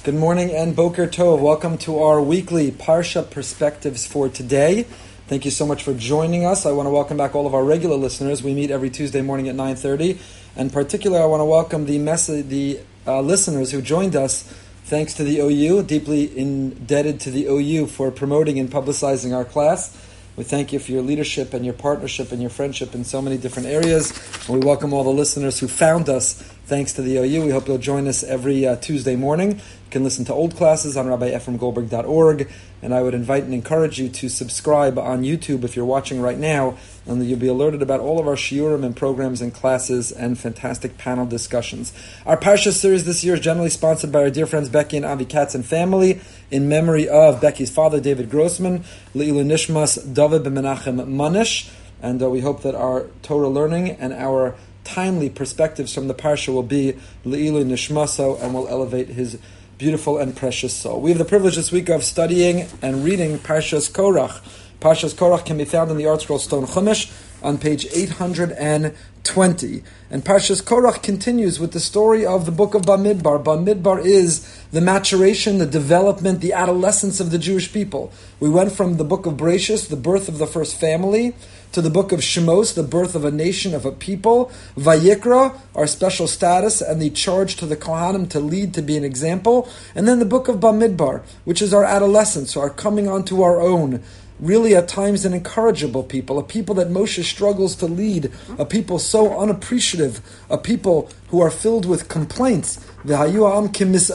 Good morning and Boker Tov. Welcome to our weekly Parsha Perspectives for today. Thank you so much for joining us. I want to welcome back all of our regular listeners. We meet every Tuesday morning at 9:30. And particularly, I want to welcome the listeners who joined us thanks to the OU. Deeply indebted to the OU for promoting and publicizing our class. We thank you for your leadership and your partnership and your friendship in so many different areas. And we welcome all the listeners who found us thanks to the OU. We hope you'll join us every Tuesday morning. You can listen to old classes on RabbiEphraimGoldberg.org. And I would invite and encourage you to subscribe on YouTube if you're watching right now, and you'll be alerted about all of our shiurim and programs and classes and fantastic panel discussions. Our Parsha series this year is generally sponsored by our dear friends Becky and Avi Katz and family, in memory of Becky's father, David Grossman, Le'ilu Nishmas, David ben Menachem Manish, and we hope that our Torah learning and our timely perspectives from the Parsha will be Le'ilu Nishmaso and will elevate his beautiful and precious soul. We have the privilege this week of studying and reading Parshas Korach. Parshas Korach can be found in the ArtScroll Stone Chumash on page 820. And Parshas Korach continues with the story of the book of Bamidbar. Bamidbar is the maturation, the development, the adolescence of the Jewish people. We went from the book of Bereshis, the birth of the first family, to the book of Shemos, the birth of a nation, of a people, Vayikra, our special status, and the charge to the Kohanim to lead, to be an example, and then the book of Bamidbar, which is our adolescence, our coming onto our own, really at times an incorrigible people, a people that Moshe struggles to lead, a people so unappreciative, a people who are filled with complaints. Not just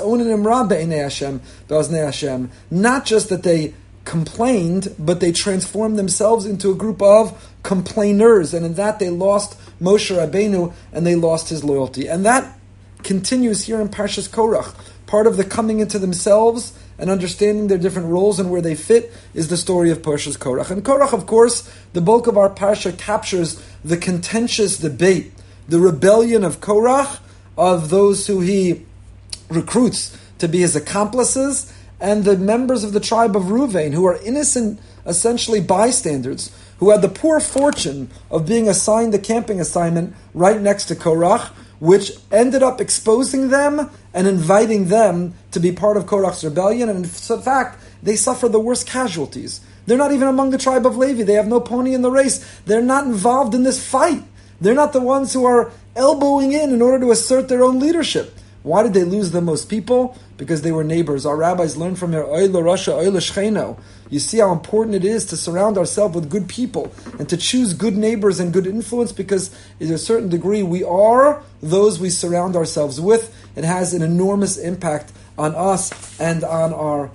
that they complained, but they transformed themselves into a group of complainers, and in that they lost Moshe Rabbeinu and they lost his loyalty. And that continues here in Parshas Korach. Part of the coming into themselves and understanding their different roles and where they fit is the story of Parshas Korach. And Korach, of course, the bulk of our Parsha captures the contentious debate, the rebellion of Korach, of those who he recruits to be his accomplices, and the members of the tribe of Ruvain, who are innocent, essentially bystanders, who had the poor fortune of being assigned the camping assignment right next to Korach, which ended up exposing them and inviting them to be part of Korach's rebellion. And in fact, they suffer the worst casualties. They're not even among the tribe of Levi. They have no pony in the race. They're not involved in this fight. They're not the ones who are elbowing in order to assert their own leadership. Why did they lose the most people? Because they were neighbors. Our rabbis learned from here, Oy l'Rasha, Oy l'Shcheno. You see how important it is to surround ourselves with good people and to choose good neighbors and good influence, because to a certain degree we are those we surround ourselves with. It has an enormous impact on us and on our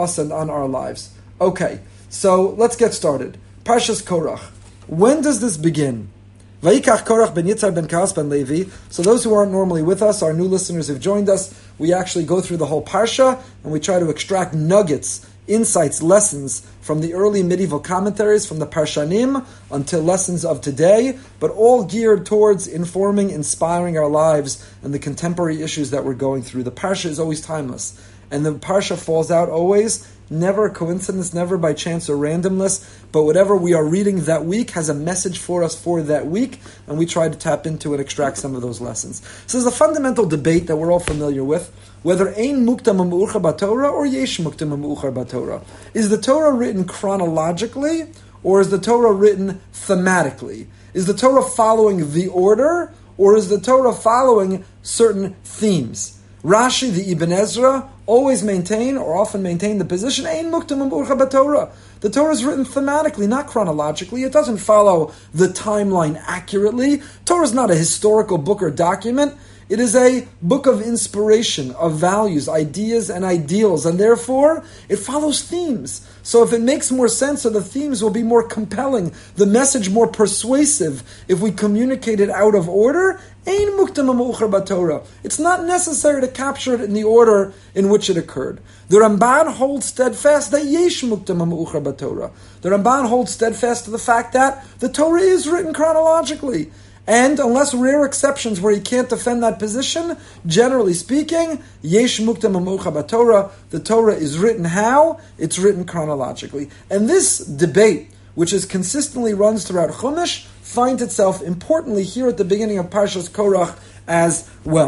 lives. Okay, so let's get started. Parshas Korach. When does this begin? Vayikach Korach ben Yitzhar ben Kaas ben Levi. So those who aren't normally with us, our new listeners who've joined us, we actually go through the whole Parsha and we try to extract nuggets, insights, lessons from the early medieval commentaries, from the Parshanim until lessons of today, but all geared towards informing, inspiring our lives and the contemporary issues that we're going through. The Parsha is always timeless, and the Parsha falls out always, never a coincidence, never by chance or randomness, but whatever we are reading that week has a message for us for that week, and we try to tap into and extract some of those lessons. So there's a fundamental debate that we're all familiar with, whether Ein Muktam Ma'uchar B'Torah or Yesh Muktam Ma'uchar B'Torah. Is the Torah written chronologically, or is the Torah written thematically? Is the Torah following the order, or is the Torah following certain themes? Rashi, the Ibn Ezra, always maintain, or often maintain, the position, Ein Muktam Ma'uchar B'Torah. The Torah is written thematically, not chronologically. It doesn't follow the timeline accurately. Torah is not a historical book or document. It is a book of inspiration, of values, ideas, and ideals, and therefore it follows themes. So if it makes more sense, or the themes will be more compelling, the message more persuasive, if we communicate it out of order, Ein Muktam Ma'uchar B'Torah. It's not necessary to capture it in the order in which it occurred. The Ramban holds steadfast that Yesh Muktam Ma'uchar B'Torah. The Ramban holds steadfast to the fact that the Torah is written chronologically. And unless rare exceptions where he can't defend that position, generally speaking, Yesh Muktam Ma'uchar B'Torah, the Torah is written how? It's written chronologically. And this debate, which is consistently runs throughout Chumash, finds itself importantly here at the beginning of Parshas Korach as well.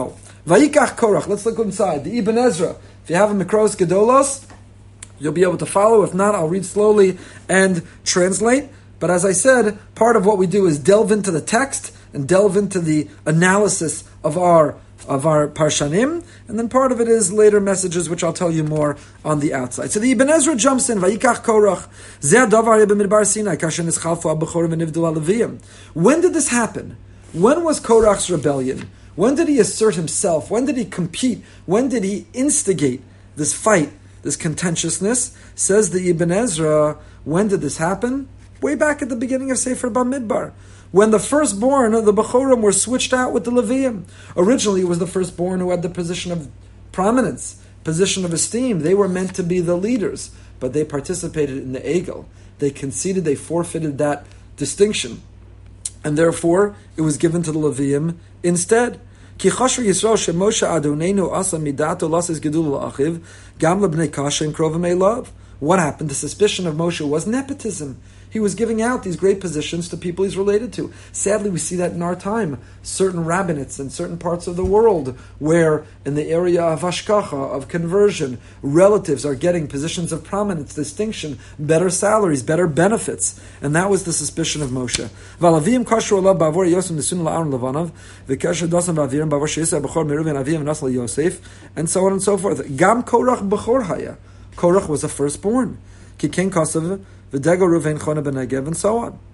Vayikach Korach. Let's look inside. The Ibn Ezra. If you have a Mikros Gedolos, you'll be able to follow. If not, I'll read slowly and translate. But as I said, part of what we do is delve into the text and delve into the analysis of our Parshanim, and then part of it is later messages, which I'll tell you more on the outside. So the Ibn Ezra jumps in, Vayikach Korach, Zeh davar b'midbar Sinai, kasher nischalfu ha'bechorim v'nivdul ha'leviyim. When did this happen? When was Korach's rebellion? When did he assert himself? When did he compete? When did he instigate this fight, this contentiousness? Says the Ibn Ezra, when did this happen? Way back at the beginning of Sefer Bamidbar. When the firstborn of the Bechorim were switched out with the Leviim. Originally, it was the firstborn who had the position of prominence, position of esteem. They were meant to be the leaders, but they participated in the Egel. They conceded, they forfeited that distinction. And therefore, it was given to the Leviim instead. Ki chashur Yisrael shemoshe Adonenu asa midato lasis gedul la'achiv gam lebnei kasha and krovim elav. What happened? The suspicion of Moshe was nepotism. He was giving out these great positions to people he's related to. Sadly, we see that in our time. Certain rabbinates in certain parts of the world, where in the area of hashkacha, of conversion, relatives are getting positions of prominence, distinction, better salaries, better benefits. And that was the suspicion of Moshe. Valavim kashu alav ba'avor Yosef nesun la'aron levanav, v'kasher dasan ba'avirim ba'avor she'yisrael b'chor meruven avim nasal Yosef, and so on and so forth. Gam Korach b'chor haya. Korach was a firstborn. Kiken kasav v'dego Ruven chona b'negev, and so on.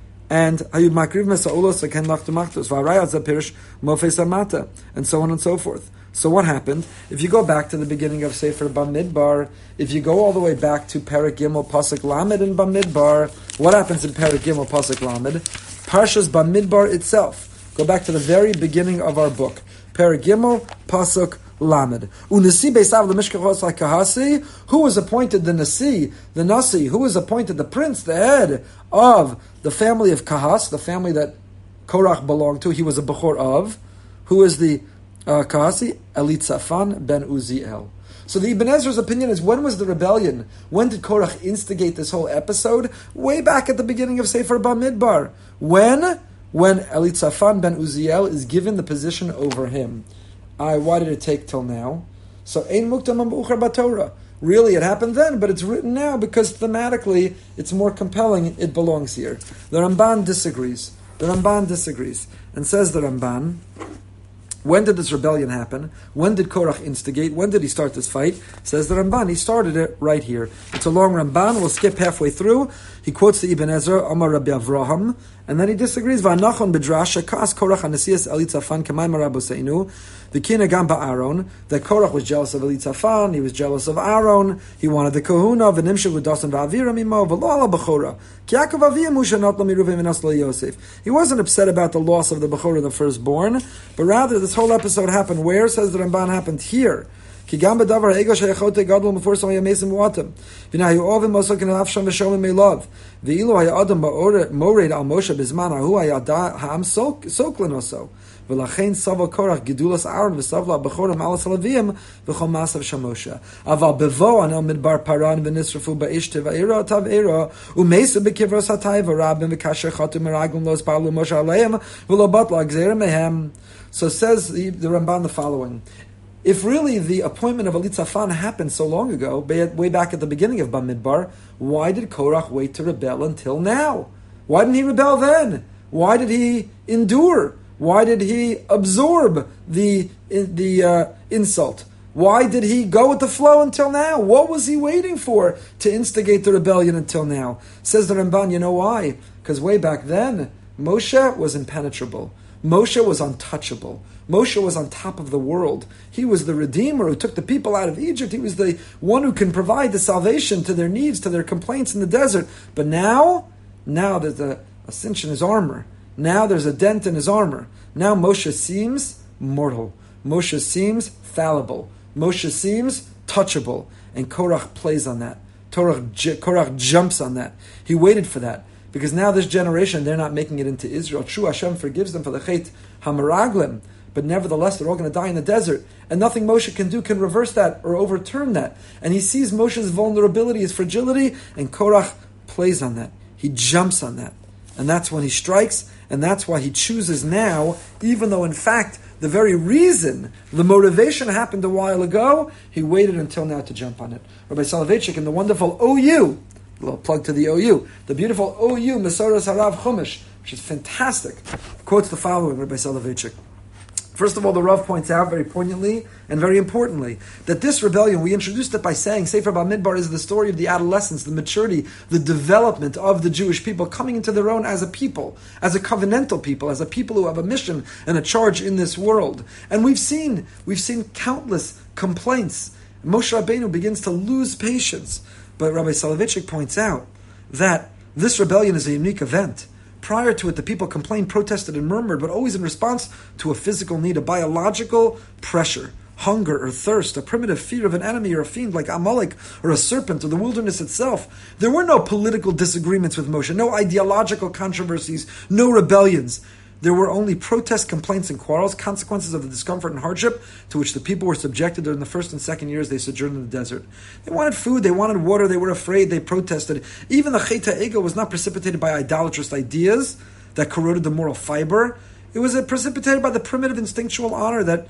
And hayud makriv mesaulos v'ken lachtumachtos v'arayat zapirish mofes amata, and so on and so forth. So what happened? If you go back to the beginning of Sefer Bamidbar, if you go all the way back to Perek Gimel Pasuk Lamed in Bamidbar, what happens in Perek Gimel Pasuk Lamed? Parshas Bamidbar itself. Go back to the very beginning of our book. Perek Gimel Pasuk Lamed. Unasi beisav lemishkachos hakahasi. Who was appointed the Nasi, the Nasi? Who was appointed the prince, the head of the family of Kahas, the family that Korach belonged to? He was a bechor of. Who is the Kahasi? Elitzaphan ben Uziel. So the Ibn Ezra's opinion is, when was the rebellion? When did Korach instigate this whole episode? Way back at the beginning of Sefer Bamidbar. When Elitzaphan ben Uziel is given the position over him. Why did it take till now? So, Ein Muktam B'Uchar B'Torah. Really, it happened then, but it's written now because thematically it's more compelling. It belongs here. The Ramban disagrees. And says the Ramban, when did this rebellion happen? When did Korach instigate? When did he start this fight? Says the Ramban, he started it right here. It's a long Ramban. We'll skip halfway through. He quotes the Ibn Ezra, Omar Rabbi Avraham, and then he disagrees. V'anachon b'drasha kas Korach anasiyas Elitzaphan k'mayim Rabboseinu v'kina gam ba'Aaron. That Korach was jealous of Elitzaphan. He was jealous of Aaron. He wanted the kahuna v'nimshel v'dasan v'avira mimo v'lo ala b'chora ki'akav aviyah musha not lo miruven v'nas lo Yosef. He wasn't upset about the loss of the b'chora, the firstborn, but rather this whole episode happened where? Says the Ramban, happened here. Ki gam b'davar ha'ego she'echote gadol mefursa ha'yamesim v'atem v'nahu ovim osok in ha'afsham v'shomim me'lov v'ilu ha'adam mored al Moshe b'zman ha'hu ha'am soklen oso v'lachein sava Korach gedulas Aaron v'savla b'chorim alas halaviyim v'chol masav shamosha aval bevo anel midbar paran v'nisrafu ba'ish teva'ira tav'ira u'meisa b'kivros ha'tay v'rabim v'kasher chatu meraglim los parlu Moshe aleim v'lo batla gzeir mehem. So says the Ramban the following. If really the appointment of Elitzaphan happened so long ago, way back at the beginning of Bamidbar, why did Korach wait to rebel until now? Why didn't he rebel then? Why did he endure? Why did he absorb the insult? Why did he go with the flow until now? What was he waiting for to instigate the rebellion until now? Says the Ramban, you know why? Because way back then, Moshe was impenetrable. Moshe was untouchable. Moshe was on top of the world. He was the Redeemer who took the people out of Egypt. He was the one who can provide the salvation to their needs, to their complaints in the desert. But now there's a cinch in his armor. Now there's a dent in his armor. Now Moshe seems mortal. Moshe seems fallible. Moshe seems touchable. And Korach plays on that. Korach jumps on that. He waited for that. Because now this generation, they're not making it into Israel. True, Hashem forgives them for the Chet HaMeraglim. But nevertheless, they're all going to die in the desert. And nothing Moshe can do can reverse that or overturn that. And he sees Moshe's vulnerability, his fragility, and Korach plays on that. He jumps on that. And that's when he strikes, and that's why he chooses now, even though in fact the very reason, the motivation happened a while ago, he waited until now to jump on it. Rabbi Soloveitchik in the wonderful OU, a little plug to the OU, the beautiful OU, Mesoros Harav Chumash, which is fantastic, quotes the following, Rabbi Soloveitchik. First of all, the Rav points out very poignantly and very importantly that this rebellion, we introduced it by saying Sefer Bamidbar is the story of the adolescence, the maturity, the development of the Jewish people coming into their own as a people, as a covenantal people, as a people who have a mission and a charge in this world. And we've seen countless complaints. Moshe Rabbeinu begins to lose patience. But Rabbi Soloveitchik points out that this rebellion is a unique event. Prior to it, the people complained, protested, and murmured, but always in response to a physical need, a biological pressure, hunger or thirst, a primitive fear of an enemy or a fiend like Amalek or a serpent or the wilderness itself. There were no political disagreements with Moshe, no ideological controversies, no rebellions. There were only protests, complaints, and quarrels, consequences of the discomfort and hardship to which the people were subjected during the first and second years they sojourned in the desert. They wanted food, they wanted water, they were afraid, they protested. Even the Chet HaEgel was not precipitated by idolatrous ideas that corroded the moral fiber. It was precipitated by the primitive instinctual horror that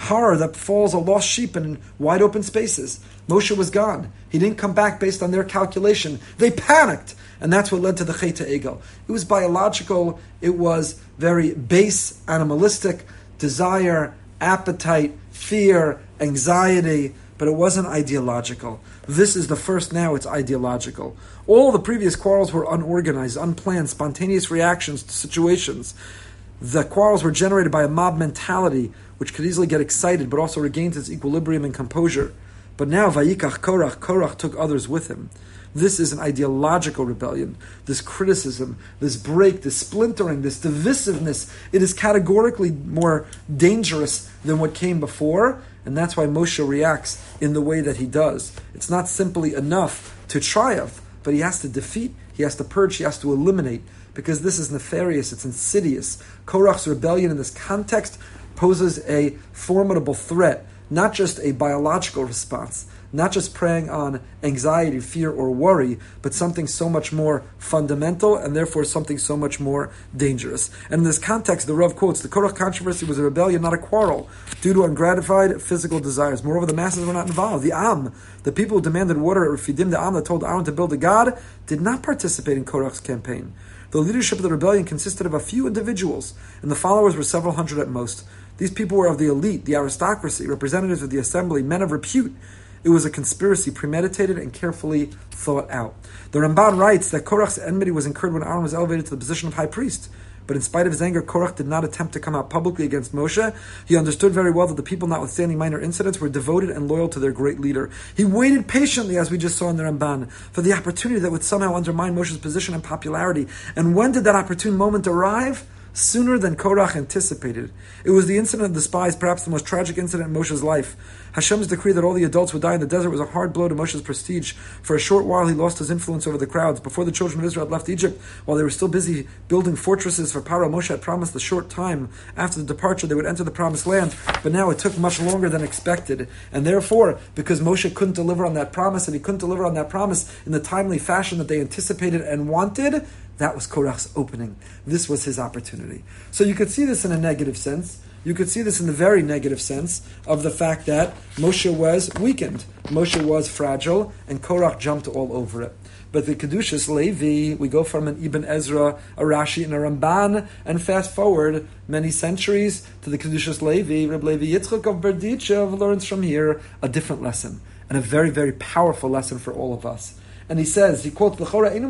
falls a lost sheep in wide open spaces. Moshe was gone. He didn't come back based on their calculation. They panicked. And that's what led to the Chet HaEgel. It was biological, it was very base, animalistic, desire, appetite, fear, anxiety, but it wasn't ideological. This is the first now, it's ideological. All the previous quarrels were unorganized, unplanned, spontaneous reactions to situations. The quarrels were generated by a mob mentality, which could easily get excited, but also regains its equilibrium and composure. But now, Vayikach Korach took others with him. This is an ideological rebellion. This criticism, this break, this splintering, this divisiveness, it is categorically more dangerous than what came before, and that's why Moshe reacts in the way that he does. It's not simply enough to triumph, but he has to defeat, he has to purge, he has to eliminate, because this is nefarious, it's insidious. Korach's rebellion in this context poses a formidable threat, not just a biological response, not just preying on anxiety, fear, or worry, but something so much more fundamental and therefore something so much more dangerous. And in this context, the Rav quotes, the Korach controversy was a rebellion, not a quarrel, due to ungratified physical desires. Moreover, the masses were not involved. The Am, the people who demanded water, or Fidim, the Am that told Aaron to build a god, did not participate in Korach's campaign. The leadership of the rebellion consisted of a few individuals, and the followers were several hundred at most. These people were of the elite, the aristocracy, representatives of the assembly, men of repute. It was a conspiracy, premeditated and carefully thought out. The Ramban writes that Korach's enmity was incurred when Aaron was elevated to the position of high priest. But in spite of his anger, Korach did not attempt to come out publicly against Moshe. He understood very well that the people, notwithstanding minor incidents, were devoted and loyal to their great leader. He waited patiently, as we just saw in the Ramban, for the opportunity that would somehow undermine Moshe's position and popularity. And when did that opportune moment arrive? Sooner than Korach anticipated. It was the incident of the spies, perhaps the most tragic incident in Moshe's life. Hashem's decree that all the adults would die in the desert was a hard blow to Moshe's prestige. For a short while, he lost his influence over the crowds. Before the children of Israel had left Egypt, while they were still busy building fortresses for Pharaoh, Moshe had promised the short time after the departure they would enter the promised land. But now it took much longer than expected. And therefore, because Moshe couldn't deliver on that promise, and he couldn't deliver on that promise in the timely fashion that they anticipated and wanted, that was Korach's opening. This was his opportunity. So you could see this in a negative sense. You could see this in the very negative sense of the fact that Moshe was weakened. Moshe was fragile, and Korach jumped all over it. But the Kedushas Levi, we go from an Ibn Ezra, a Rashi, and a Ramban, and fast forward many centuries to the Kedushas Levi. Reb Levi Yitzchak of Berdichev learns from here a different lesson, and a very, very powerful lesson for all of us. And he says, he quotes, why didn't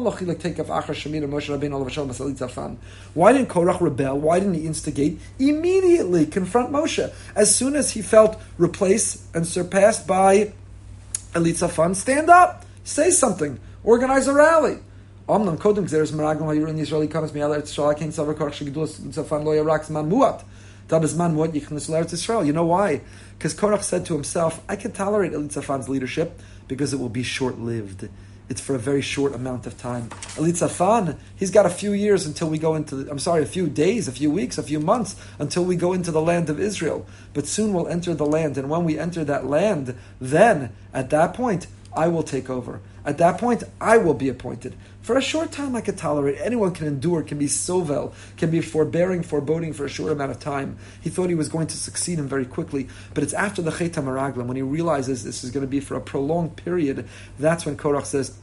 Korach rebel? Why didn't he instigate? Immediately confront Moshe. As soon as he felt replaced and surpassed by Elitzaphan, stand up, say something, organize a rally. You know why? Because Korach said to himself, I can tolerate Elitzaphan's leadership because it will be short-lived. It's for a very short amount of time. Elitzaphan, he's got a few years until we go into, a few days, a few weeks, a few months, until we go into the land of Israel. But soon we'll enter the land, and when we enter that land, then, at that point, I will take over. At that point, I will be appointed. For a short time, I could tolerate. Anyone can endure, can be sovel, can be forbearing, foreboding for a short amount of time. He thought he was going to succeed him very quickly. But it's after the Chet HaMeraglim, when he realizes this is going to be for a prolonged period, that's when Korach says,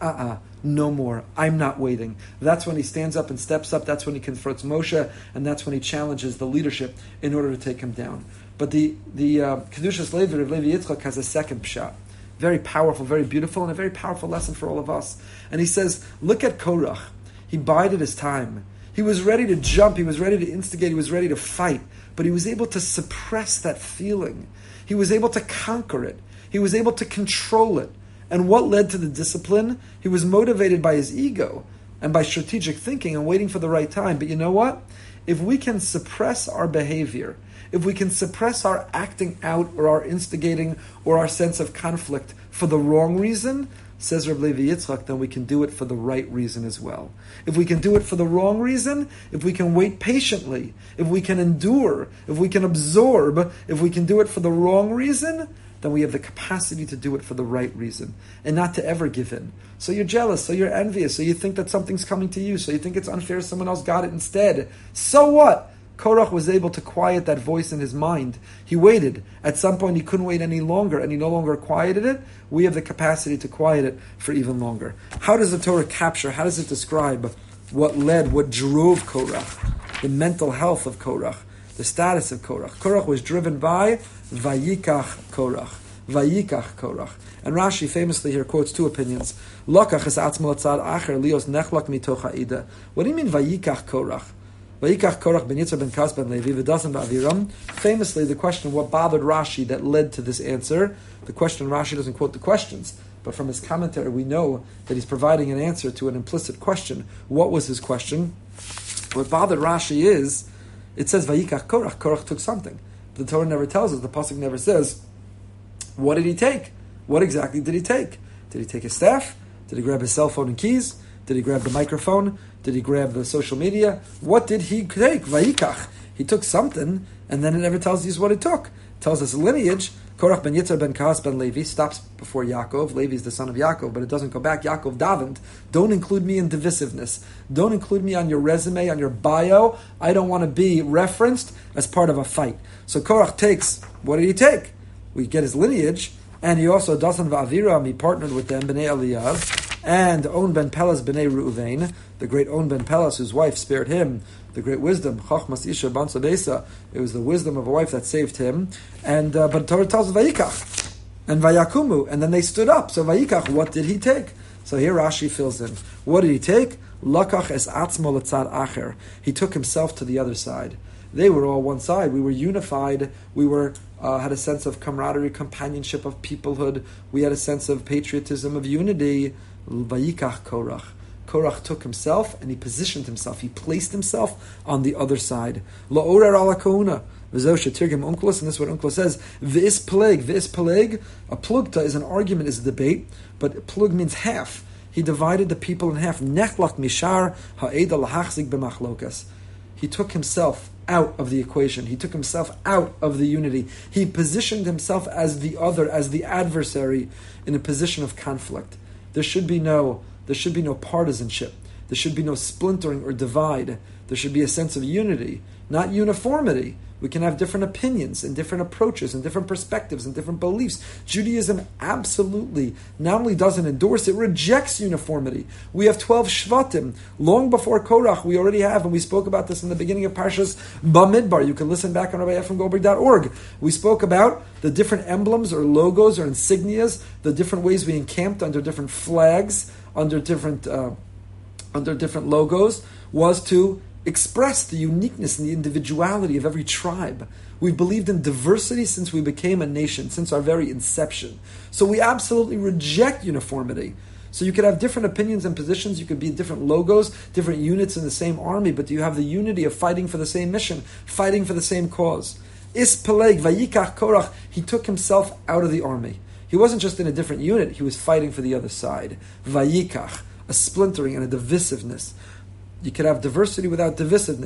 no more. I'm not waiting. That's when he stands up and steps up. That's when he confronts Moshe, and that's when he challenges the leadership in order to take him down. But the Kedushas Levi of Levi Yitzchak has a second pshat. Very powerful, very beautiful, and a very powerful lesson for all of us. And he says, look at Korach. He bided his time. He was ready to jump. He was ready to instigate. He was ready to fight. But he was able to suppress that feeling. He was able to conquer it. He was able to control it. And what led to the discipline? He was motivated by his ego and by strategic thinking and waiting for the right time. But you know what? If we can suppress our behavior, if we can suppress our acting out or our instigating or our sense of conflict for the wrong reason, says Reb Levi Yitzchak, then we can do it for the right reason as well. If we can do it for the wrong reason, if we can wait patiently, if we can endure, if we can absorb, if we can do it for the wrong reason, then we have the capacity to do it for the right reason and not to ever give in. So you're jealous, so you're envious, so you think that something's coming to you, so you think it's unfair someone else got it instead. So what? Korach was able to quiet that voice in his mind. He waited. At some point he couldn't wait any longer, and he no longer quieted it. We have the capacity to quiet it for even longer. How does the Torah capture, how does it describe what drove Korach, the mental health of Korach, the status of Korach? Korach was driven by Vayikach Korach. Vayikach Korach. And Rashi famously here quotes two opinions. Lokach es atzmo tzad acher lios nechlak mitoch ha'ida. What do you mean Vayikach Korach? Vayikach Korach ben Yitzhak ben Kas ben Levi v'dasan ba'aviram. Famously, the question, what bothered Rashi that led to this answer? The question, Rashi doesn't quote the questions, but from his commentary we know that he's providing an answer to an implicit question. What was his question? What bothered Rashi is, it says Vayikach Korach. Korach took something. The Torah never tells us, the pasuk never says, what did he take? What exactly did he take? Did he take his staff? Did he grab his cell phone and keys? Did he grab the microphone? Did he grab the social media? What did he take? Vayikach. He took something, and then it never tells us what he took. It tells us a lineage. Korach ben Yitzhak ben Kas ben Levi stops before Yaakov. Levi is the son of Yaakov, but it doesn't go back. Yaakov davened. Don't include me in divisiveness. Don't include me on your resume, on your bio. I don't want to be referenced as part of a fight. So Korach takes, what did he take? We get his lineage, and he also, Dasan va'aviram, he partnered with them, Bnei Eliyav, and On ben Pelas Bnei Reuven, the great On ben Pelas, whose wife spared him, the great wisdom, Chachmas Isha Bansa Besa, it was the wisdom of a wife that saved him, and but Torah tells us Vayikach, and Vayakumu, and then they stood up. So Vayikach, what did he take? So here Rashi fills in. What did he take? Lakach es atzmo letzad acher. He took himself to the other side. They were all one side. We were unified. We were had a sense of camaraderie, companionship, of peoplehood. We had a sense of patriotism, of unity. Vayikach Korach. Korach took himself and he positioned himself. He placed himself on the other side. La'orer ala kahuna. V'zosha tirgim Onkelos, and this is what Onkelos says. V'is peleg. A plugta is an argument, is a debate, but plug means half. He divided the people in half. Nechlak mishar ha'eda lahachzik b'machlokas. He took himself out of the equation. He took himself out of the unity. He positioned himself as the other, as the adversary, in a position of conflict. There should be no partisanship. There should be no splintering or divide. There should be a sense of unity, not uniformity. We can have different opinions and different approaches and different perspectives and different beliefs. Judaism absolutely not only doesn't endorse, it rejects uniformity. We have 12 Shvatim. Long before Korach, we already have, and we spoke about this in the beginning of Parshas Bamidbar. You can listen back on RabbiEphraimGoldberg.org. We spoke about the different emblems or logos or insignias, the different ways we encamped under different flags, under different logos, was to express the uniqueness and the individuality of every tribe. We've believed in diversity since we became a nation, since our very inception. So we absolutely reject uniformity. So you could have different opinions and positions, you could be different logos, different units in the same army, but you have the unity of fighting for the same mission, fighting for the same cause. Is Peleg, Vayikach Korach, he took himself out of the army. He wasn't just in a different unit, he was fighting for the other side. Vayikach, a splintering and a divisiveness. You could have diversity without divisiveness.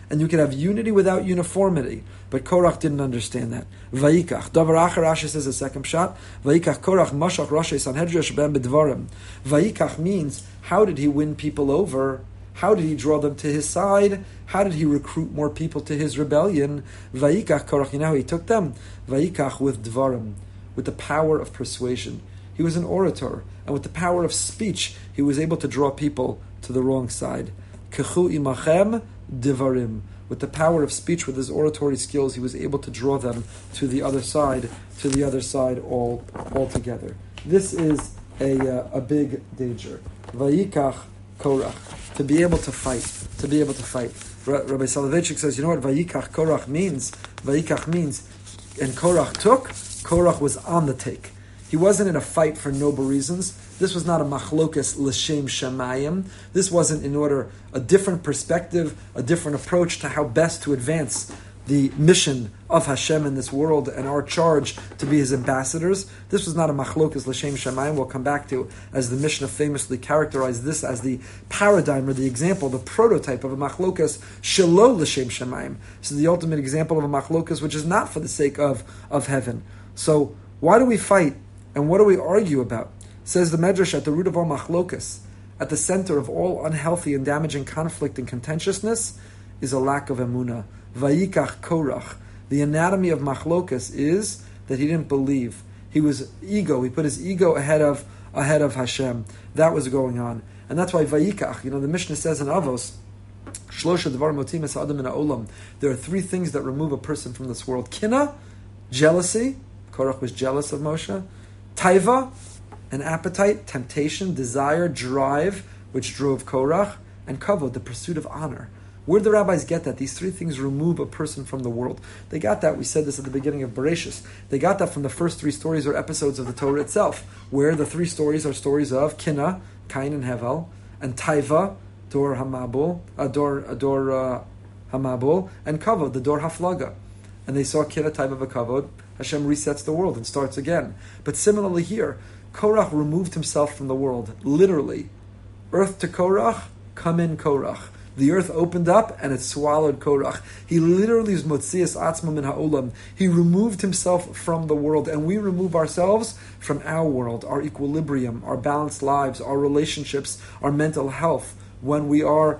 and you can have unity without uniformity. But Korach didn't understand that. Vayikach. Davar Acher Rashi says a second shot. Vayikach Korach Mashach Rashi Sanhedrin Shebem B'Dvarim. Vayikach means, how did he win people over? How did he draw them to his side? How did he recruit more people to his rebellion? Vayikach Korach, you know how he took them? Vayikach with Dvarim, with the power of persuasion. He was an orator, and with the power of speech, he was able to draw people to the wrong side. Kechu imachem Dvarim. With the power of speech, with his oratory skills, he was able to draw them to the other side, all together. This is a big danger. Vayikach Korach, to be able to fight. Rabbi Soloveitchik says, you know what Vayikach Korach means? Vayikach means, and Korach was on the take. He wasn't in a fight for noble reasons. This was not a machlokas l'shem shamayim. This wasn't in order a different perspective, a different approach to how best to advance the mission of Hashem in this world and our charge to be His ambassadors. This was not a machlokas l'shem shamayim. We'll come back to, as the Mishnah famously characterized this as the paradigm or the example, the prototype of a machlokas shelo l'shem shamayim. This is the ultimate example of a machlokas which is not for the sake of heaven. So why do we fight? And what do we argue about? Says the Medrash, at the root of all machlokas, at the center of all unhealthy and damaging conflict and contentiousness, is a lack of emunah. Vayikach Korach. The anatomy of machlokas is that he didn't believe. He was ego. He put his ego ahead of Hashem. That was going on. And that's why Vayikach, the Mishnah says in Avos, there are three things that remove a person from this world. Kina, jealousy. Korach was jealous of Moshe. Taiva, an appetite, temptation, desire, drive, which drove Korach, and kavod, the pursuit of honor. Where do the rabbis get that? These three things remove a person from the world. They got that, we said this at the beginning of Bereshis, they got that from the first three stories or episodes of the Torah itself, where the three stories are stories of Kina, Cain and Hevel, and Taiva, Dor Hamabul, Hamabul, and kavod, the Dor Haflaga. And they saw Kina, Taiva, V'kavod. Hashem resets the world and starts again. But similarly here, Korach removed himself from the world, literally. Earth to Korach, come in Korach. The earth opened up and it swallowed Korach. He literally is Motzias Atzma min ha'olam. He removed himself from the world, and we remove ourselves from our world, our equilibrium, our balanced lives, our relationships, our mental health, when we are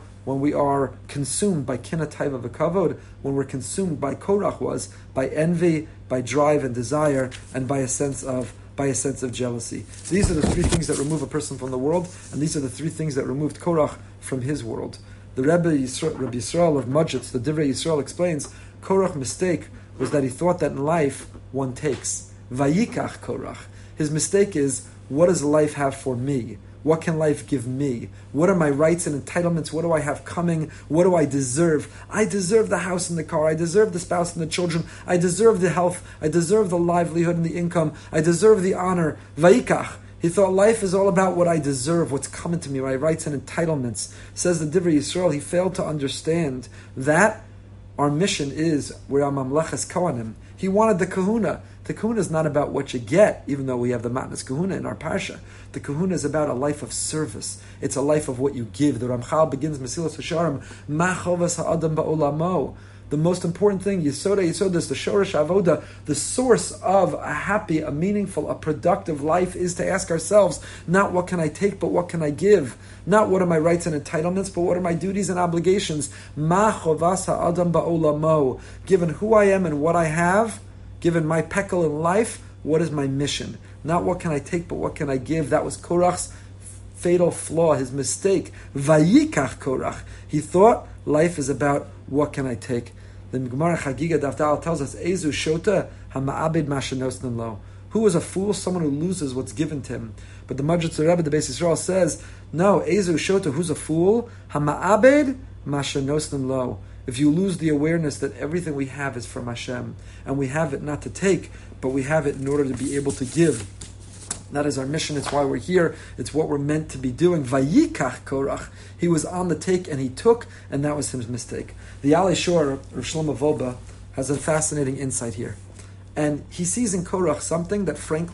consumed by Kina Taiva V'kavod, when we're consumed by Korach was, by envy, by drive and desire, and by a sense of jealousy. These are the three things that remove a person from the world, and these are the three things that removed Korach from his world. The Rabbi Yisrael of Majitz, the Divrei Yisrael, explains, Korach's mistake was that he thought that in life one takes. Vayikach Korach. His mistake is, what does life have for me? What can life give me? What are my rights and entitlements? What do I have coming? What do I deserve? I deserve the house and the car. I deserve the spouse and the children. I deserve the health. I deserve the livelihood and the income. I deserve the honor. Vayikach. He thought life is all about what I deserve, what's coming to me, my rights and entitlements. Says the Divrei Yisrael, he failed to understand that our mission is, we're a Mamleches Kohanim. He wanted the kahuna. The kahuna is not about what you get, even though we have the matnas kahuna in our parsha. The kahuna is about a life of service. It's a life of what you give. The Ramchal begins Mesilas Yesharim, Ma chovas ha'adam ba'olamo. The most important thing, Yisod is the Shoresh Avoda, the source of a happy, a meaningful, a productive life is to ask ourselves, not what can I take, but what can I give? Not what are my rights and entitlements, but what are my duties and obligations? Ma chovas ha'adam ba'olamo. Given who I am and what I have, given my pekel in life, what is my mission? Not what can I take, but what can I give? That was Korach's fatal flaw, his mistake. Vayikach Korach. He thought life is about what can I take. The Gemara Chagiga Daf Dal tells us, Ezu Shota Hama'abed Mashanosnan Lo. Who is a fool? Someone who loses what's given to him. But the Majid Rebbe, the Beis Yisrael, says, no, Ezu Shota, who's a fool? Hama'abed Mashanosnan Lo. If you lose the awareness that everything we have is from Hashem, and we have it not to take, but we have it in order to be able to give. That is our mission. It's why we're here. It's what we're meant to be doing. Vayikach Korach. He was on the take and he took, and that was his mistake. The Alei Shor, Rav Shlomo Wolbe, has a fascinating insight here. And he sees in Korach something that, frankly,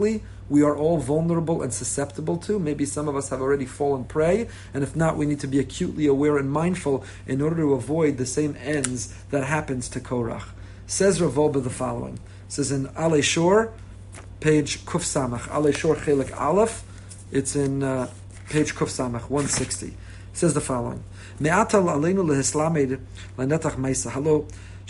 we are all vulnerable and susceptible to. Maybe some of us have already fallen prey, and if not, we need to be acutely aware and mindful in order to avoid the same ends that happens to Korach. Says Rav Wolbe the following. It says in Alei Shor, page Kuf Samach, Alei Shor Chelik Aleph, it's in page Kuf Samach, 160. It says the following. Me'atal aleinu lehislamed lanetach maisa. Hello.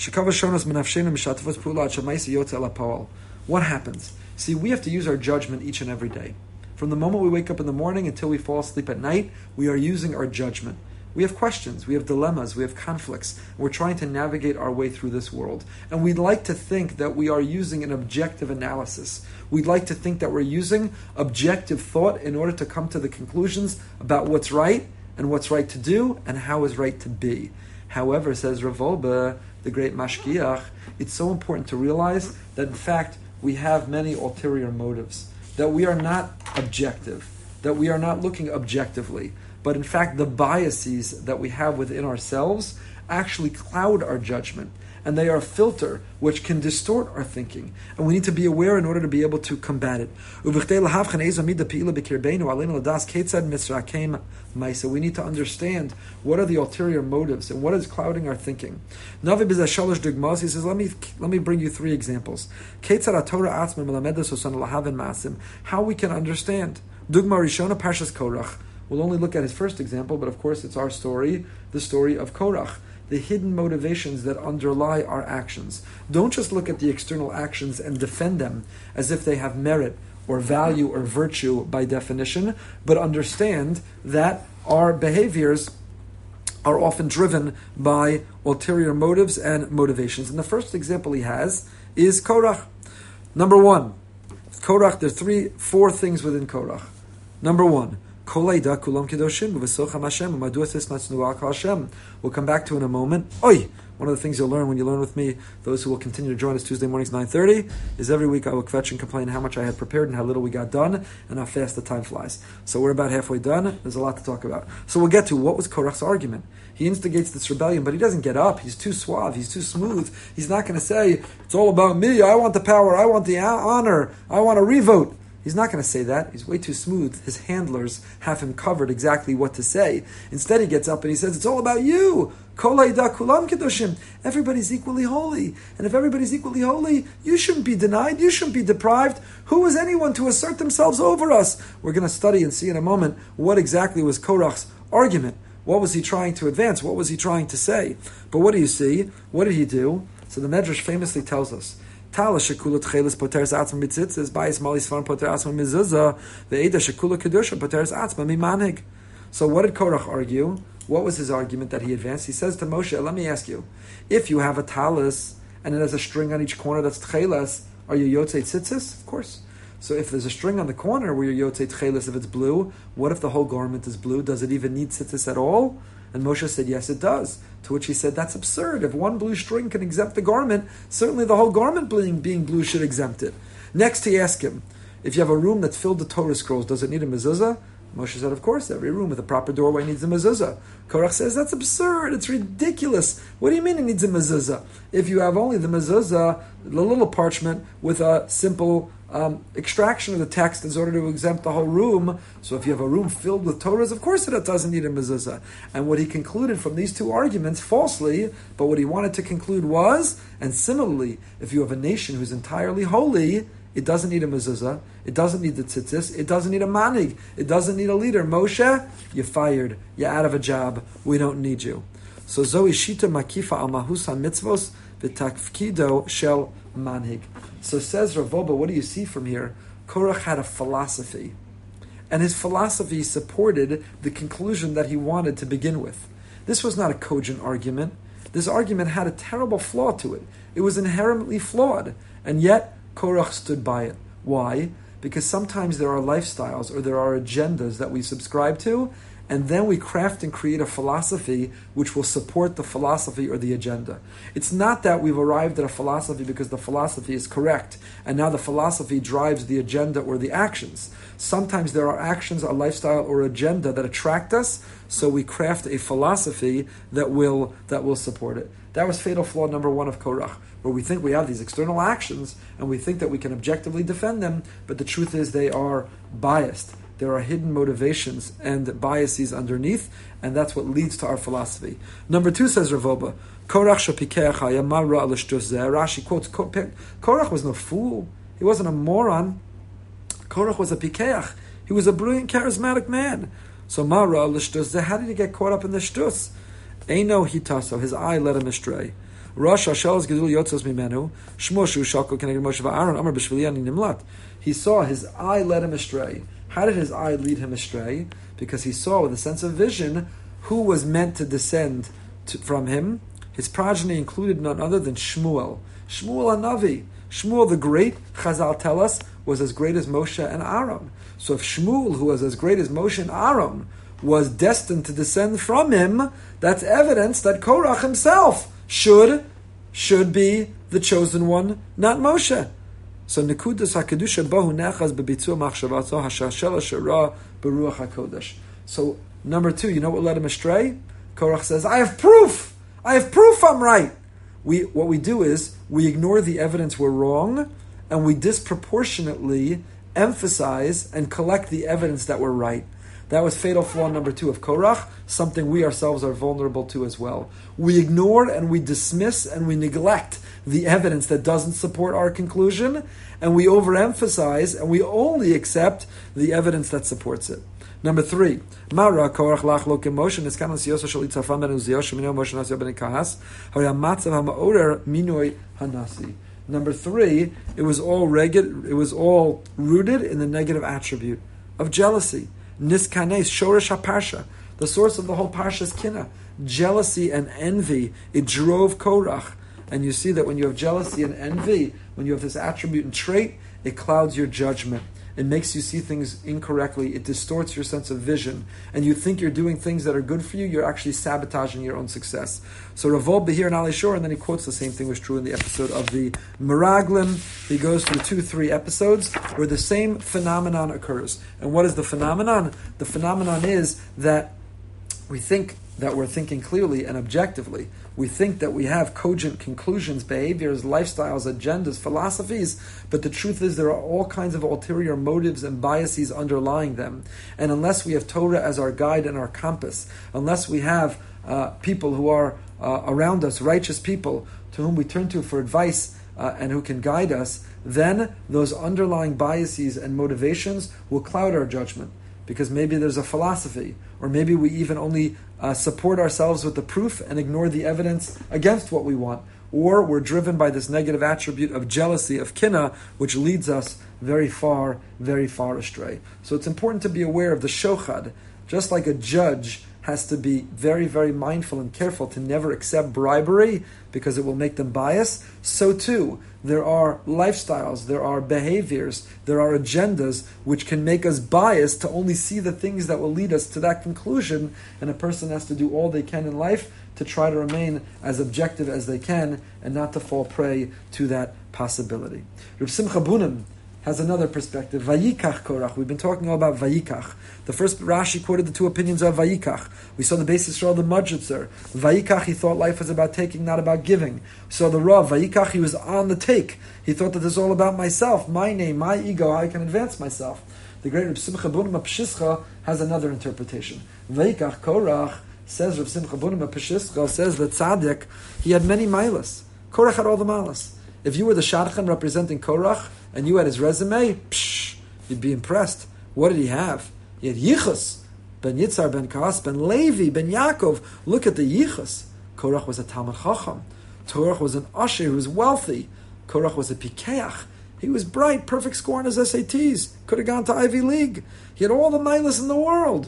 What happens? See, we have to use our judgment each and every day. From the moment we wake up in the morning until we fall asleep at night, we are using our judgment. We have questions, we have dilemmas, we have conflicts. We're trying to navigate our way through this world. And we'd like to think that we are using an objective analysis. We'd like to think that we're using objective thought in order to come to the conclusions about what's right and what's right to do and how is right to be. However, says Rav Wolbe, the great mashgiach, it's so important to realize that in fact we have many ulterior motives, that we are not objective, that we are not looking objectively, but in fact the biases that we have within ourselves actually cloud our judgment, and they are a filter which can distort our thinking, and we need to be aware in order to be able to combat it. We need to understand what are the ulterior motives and what is clouding our thinking. He says, let me bring you 3 examples. How we can understand. Dugma Rishona Parshas Korach. We'll only look at his first example, but of course it's our story, the story of Korach. The hidden motivations that underlie our actions. Don't just look at the external actions and defend them as if they have merit or value or virtue by definition, but understand that our behaviors are often driven by ulterior motives and motivations. And the first example he has is Korach. Number 1, Korach, there are 4 things within Korach. Number 1, we'll come back to in a moment. One of the things you'll learn when you learn with me, those who will continue to join us Tuesday mornings 9:30, is every week I will kvetch and complain how much I had prepared and how little we got done and how fast the time flies. So we're about halfway done. There's a lot to talk about. So we'll get to what was Korach's argument. He instigates this rebellion, but he doesn't get up. He's too suave. He's too smooth. He's not going to say, it's all about me. I want the power. I want the honor. I want a revote. He's not going to say that. He's way too smooth. His handlers have him covered exactly what to say. Instead, he gets up and he says, it's all about you. Everybody's equally holy. And if everybody's equally holy, you shouldn't be denied. You shouldn't be deprived. Who is anyone to assert themselves over us? We're going to study and see in a moment what exactly was Korach's argument. What was he trying to advance? What was he trying to say? But what do you see? What did he do? So the Medrash famously tells us, so what did Korach argue? What was his argument that he advanced? He says to Moshe, let me ask you, if you have a talis and it has a string on each corner that's tchelas, are you yotzei tzitzis? Of course. So if there's a string on the corner where you're yotzei tchelas, if it's blue, what if the whole garment is blue? Does it even need tzitzis at all? And Moshe said, yes, it does. To which he said, that's absurd. If one blue string can exempt the garment, certainly the whole garment being blue should exempt it. Next, he asked him, if you have a room that's filled with Torah scrolls, does it need a mezuzah? Moshe said, of course, every room with a proper doorway needs a mezuzah. Korach says, that's absurd. It's ridiculous. What do you mean it needs a mezuzah? If you have only the mezuzah, the little parchment with a simple extraction of the text in order to exempt the whole room. So if you have a room filled with Torahs, of course it doesn't need a mezuzah. And what he concluded from these 2 arguments, falsely, but what he wanted to conclude was, and similarly, if you have a nation who's entirely holy, it doesn't need a mezuzah, it doesn't need the tzitzis, it doesn't need a manig, it doesn't need a leader. Moshe, you're fired, you're out of a job, we don't need you. So Zoe Shita Makifa al Mahusan Mitzvos v'Takfkido Shel Manhig. So says Rav Wolbe, what do you see from here? Korach had a philosophy. And his philosophy supported the conclusion that he wanted to begin with. This was not a cogent argument. This argument had a terrible flaw to it. It was inherently flawed. And yet, Korach stood by it. Why? Because sometimes there are lifestyles or there are agendas that we subscribe to, and then we craft and create a philosophy which will support the philosophy or the agenda. It's not that we've arrived at a philosophy because the philosophy is correct, and now the philosophy drives the agenda or the actions. Sometimes there are actions, a lifestyle, or agenda that attract us, so we craft a philosophy that will support it. That was fatal flaw number 1 of Korach, where we think we have these external actions, and we think that we can objectively defend them, but the truth is they are biased. There are hidden motivations and biases underneath, and that's what leads to our philosophy. Number 2, says Ravoba, Korach shapikeach hayamara alishtus. Rashi quotes, Korach was no fool. He wasn't a moron. Korach was a pikeach. He was a brilliant, charismatic man. So mara alishtus. How did he get caught up in the shtus? Eino hitaso. His eye led him astray. Rosh Hashel's gedul yotzos mimenu. Shmoshu shalko keneged Moshe va'Aaron amar b'shvili ani nimlat. He saw his eye led him astray. How did his eye lead him astray? Because he saw with a sense of vision who was meant to descend from him. His progeny included none other than Shmuel. Shmuel HaNavi. Shmuel the great, Chazal tell us, was as great as Moshe and Aaron. So if Shmuel, who was as great as Moshe and Aaron, was destined to descend from him, that's evidence that Korach himself should be the chosen one, not Moshe. So Nekudas HaKedusha Bahu Nechaz Bebitzur Machshavato Hashashela Shara Beruach HaKodesh. So number 2, you know what led him astray? Korach says, I have proof I'm right. What we do is we ignore the evidence we're wrong, and we disproportionately emphasize and collect the evidence that we're right. That was fatal flaw number 2 of Korach, something we ourselves are vulnerable to as well. We ignore and we dismiss and we neglect the evidence that doesn't support our conclusion, and we overemphasize and we only accept the evidence that supports it. Number 3, Mara Korach lach lo kemotion is kanos yoso shel itzafam ben uziyah shemino moshe nasyo ben kahas hoya matzav ha'ma'orer minoi hanasi. Number 3, it was all rooted in the negative attribute of jealousy. Niskanes shoresh haparsha, the source of the whole parsha is kina, jealousy and envy. It drove Korach, and you see that when you have jealousy and envy, when you have this attribute and trait, it clouds your judgment. It makes you see things incorrectly. It distorts your sense of vision. And you think you're doing things that are good for you, you're actually sabotaging your own success. So Ravol Behir and Ali Shor, and then he quotes the same thing was true in the episode of the Meraglim. He goes through 2-3 episodes where the same phenomenon occurs. And what is the phenomenon? The phenomenon is that we think that we're thinking clearly and objectively. We think that we have cogent conclusions, behaviors, lifestyles, agendas, philosophies, but the truth is there are all kinds of ulterior motives and biases underlying them. And unless we have Torah as our guide and our compass, unless we have people who are around us, righteous people, to whom we turn to for advice and who can guide us, then those underlying biases and motivations will cloud our judgment. Because maybe there's a philosophy, or maybe we even only support ourselves with the proof and ignore the evidence against what we want. Or we're driven by this negative attribute of jealousy, of kina, which leads us very far astray. So it's important to be aware of the shochad. Just like a judge has to be very, very mindful and careful to never accept bribery because it will make them biased, so too, there are lifestyles, there are behaviors, there are agendas which can make us biased to only see the things that will lead us to that conclusion, and a person has to do all they can in life to try to remain as objective as they can and not to fall prey to that possibility. Reb Simcha Bunim has another perspective. Vayikach Korach. We've been talking all about Vayikach. The first Rashi quoted the 2 opinions of Vayikach. We saw the basis for all the Mudjitzer. Vayikach, he thought life was about taking, not about giving. We saw the Rav. Vayikach, he was on the take. He thought that this is all about myself, my name, my ego, how I can advance myself. The great Reb Simcha Bunim Pshischa has another interpretation. Vayikach Korach, says Reb Simcha Bunim Pshischa, says that Tzaddik, he had many milas. Korach had all the milas. If you were the Shadchan representing Korach, and you had his resume, you'd be impressed. What did he have? He had Yichus, ben Yitzhar, ben Kaas, ben Levi, ben Yaakov. Look at the Yichus. Korach was a Talmud Chacham. Korach was an Asher who was wealthy. Korach was a Pikeach. He was bright, perfect score on his SATs. Could have gone to Ivy League. He had all the milas in the world.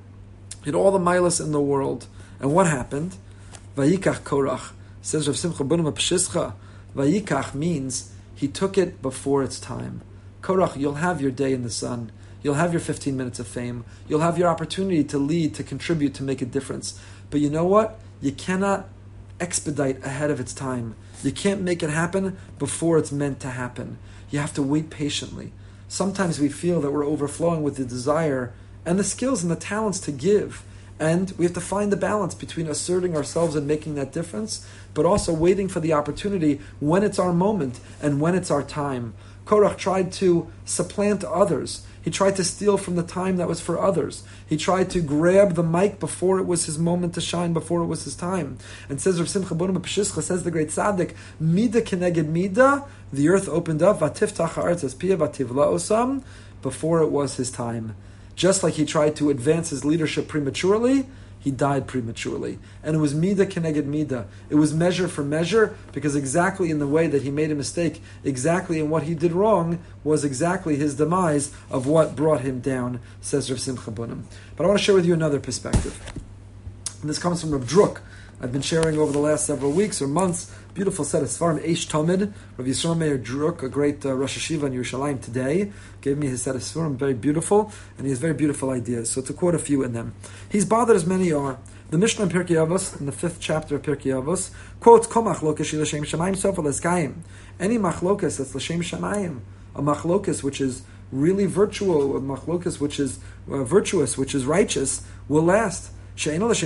And what happened? Vayikach Korach. Says Rav Simcha Bunim Pshischa. Vayikach means he took it before its time. Korach, you'll have your day in the sun. You'll have your 15 minutes of fame. You'll have your opportunity to lead, to contribute, to make a difference. But you know what? You cannot expedite ahead of its time. You can't make it happen before it's meant to happen. You have to wait patiently. Sometimes we feel that we're overflowing with the desire and the skills and the talents to give. And we have to find the balance between asserting ourselves and making that difference, but also waiting for the opportunity when it's our moment and when it's our time. Korach tried to supplant others. He tried to steal from the time that was for others. He tried to grab the mic before it was his moment to shine, before it was his time. And says Rav Simcha Bunim Peshischa, says the great tzaddik, Mida keneged Mida, the earth opened up, Vatiftach ha'aretz es piyah vativla osam, before it was his time. Just like he tried to advance his leadership prematurely, he died prematurely. And it was Mida keneged Mida. It was measure for measure, because exactly in the way that he made a mistake, exactly in what he did wrong, was exactly his demise of what brought him down, says Rav Simcha Bunim. But I want to share with you another perspective. And this comes from Rav Druk. I've been sharing over the last several weeks or months, beautiful set of Sfarim, Eish Tamid. Rav Yisrael Meir Druk, a great Rosh Hashiva in Yerushalayim today, gave me his set of Sfarim, very beautiful, and he has very beautiful ideas. So to quote a few in them. He's bothered as many are. The Mishnah in Pirkei Avos, in the 5th chapter of Pirkei Avos, quotes, Kol machlokas shi l'shem shamayim sofa l'skayim. Any machlokas that's l'shem shamayim, a machlokas which is really virtual, a machlokas which is virtuous, which is righteous, will last. But if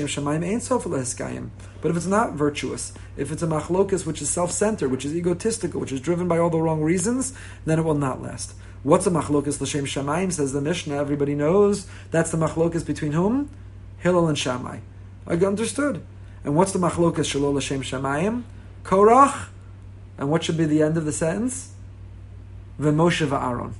it's not virtuous, if it's a machlokas which is self-centered, which is egotistical, which is driven by all the wrong reasons, then it will not last. What's a machlokas l'shem shamayim? Says the Mishnah, everybody knows, that's the machlokas between whom? Hillel and Shammai. I understood. And what's the machlokas shelo l'shem shamayim? Korach. And what should be the end of the sentence? V'Moshe v'Aaron.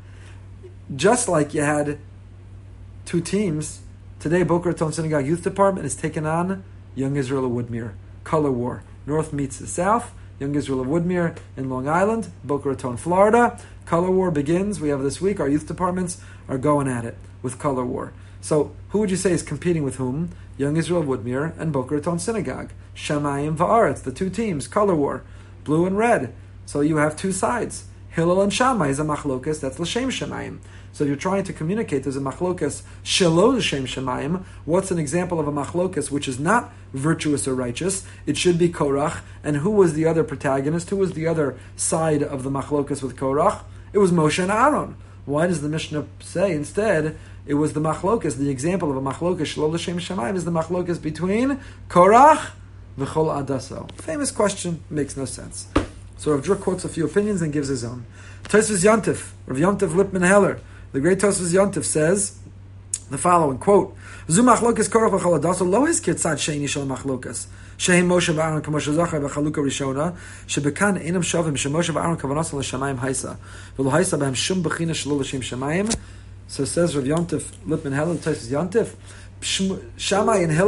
Just like you had two teams, today, Boca Raton Synagogue Youth Department is taken on Young Israel of Woodmere. Color war. North meets the South. Young Israel of Woodmere in Long Island, Boca Raton, Florida. Color war begins. We have this week. Our youth departments are going at it with color war. So, who would you say is competing with whom? Young Israel of Woodmere and Boca Raton Synagogue. Shamayim va'aretz, the two teams. Color war. Blue and red. So you have two sides. Hillel and Shammai is a machlokas. That's l'shem shamayim. So if you're trying to communicate, there's a machlokas shelo l'shem shamayim. What's an example of a machlokas which is not virtuous or righteous? It should be Korach. And who was the other protagonist? Who was the other side of the machlokas with Korach? It was Moshe and Aaron. Why does the Mishnah say instead it was the machlokas? The example of a machlokas shelo l'shem shamayim is the machlokas between Korach v'chol adaso. Famous question, makes no sense. So Rav Druk quotes a few opinions and gives his own. Tosfos Yontif, Rav Yontif Lipman Heller, the great Tosfos Yontif says the following, quote, Zu machlokas korach v'chol adaso lo hizkir tzad sheini shel machlokas. Shehem Moshe v'Aaron k'moshe zachar b'chaluka rishona, shebekan einam shavim shemoshe v'Aaron kavanas l'shamayim haisa, v'lo haisa b'hem shum b'china shelo l'shem shamayim. So says Rav Yontif Lipman Heller, Tosfos Yontif, Shammai and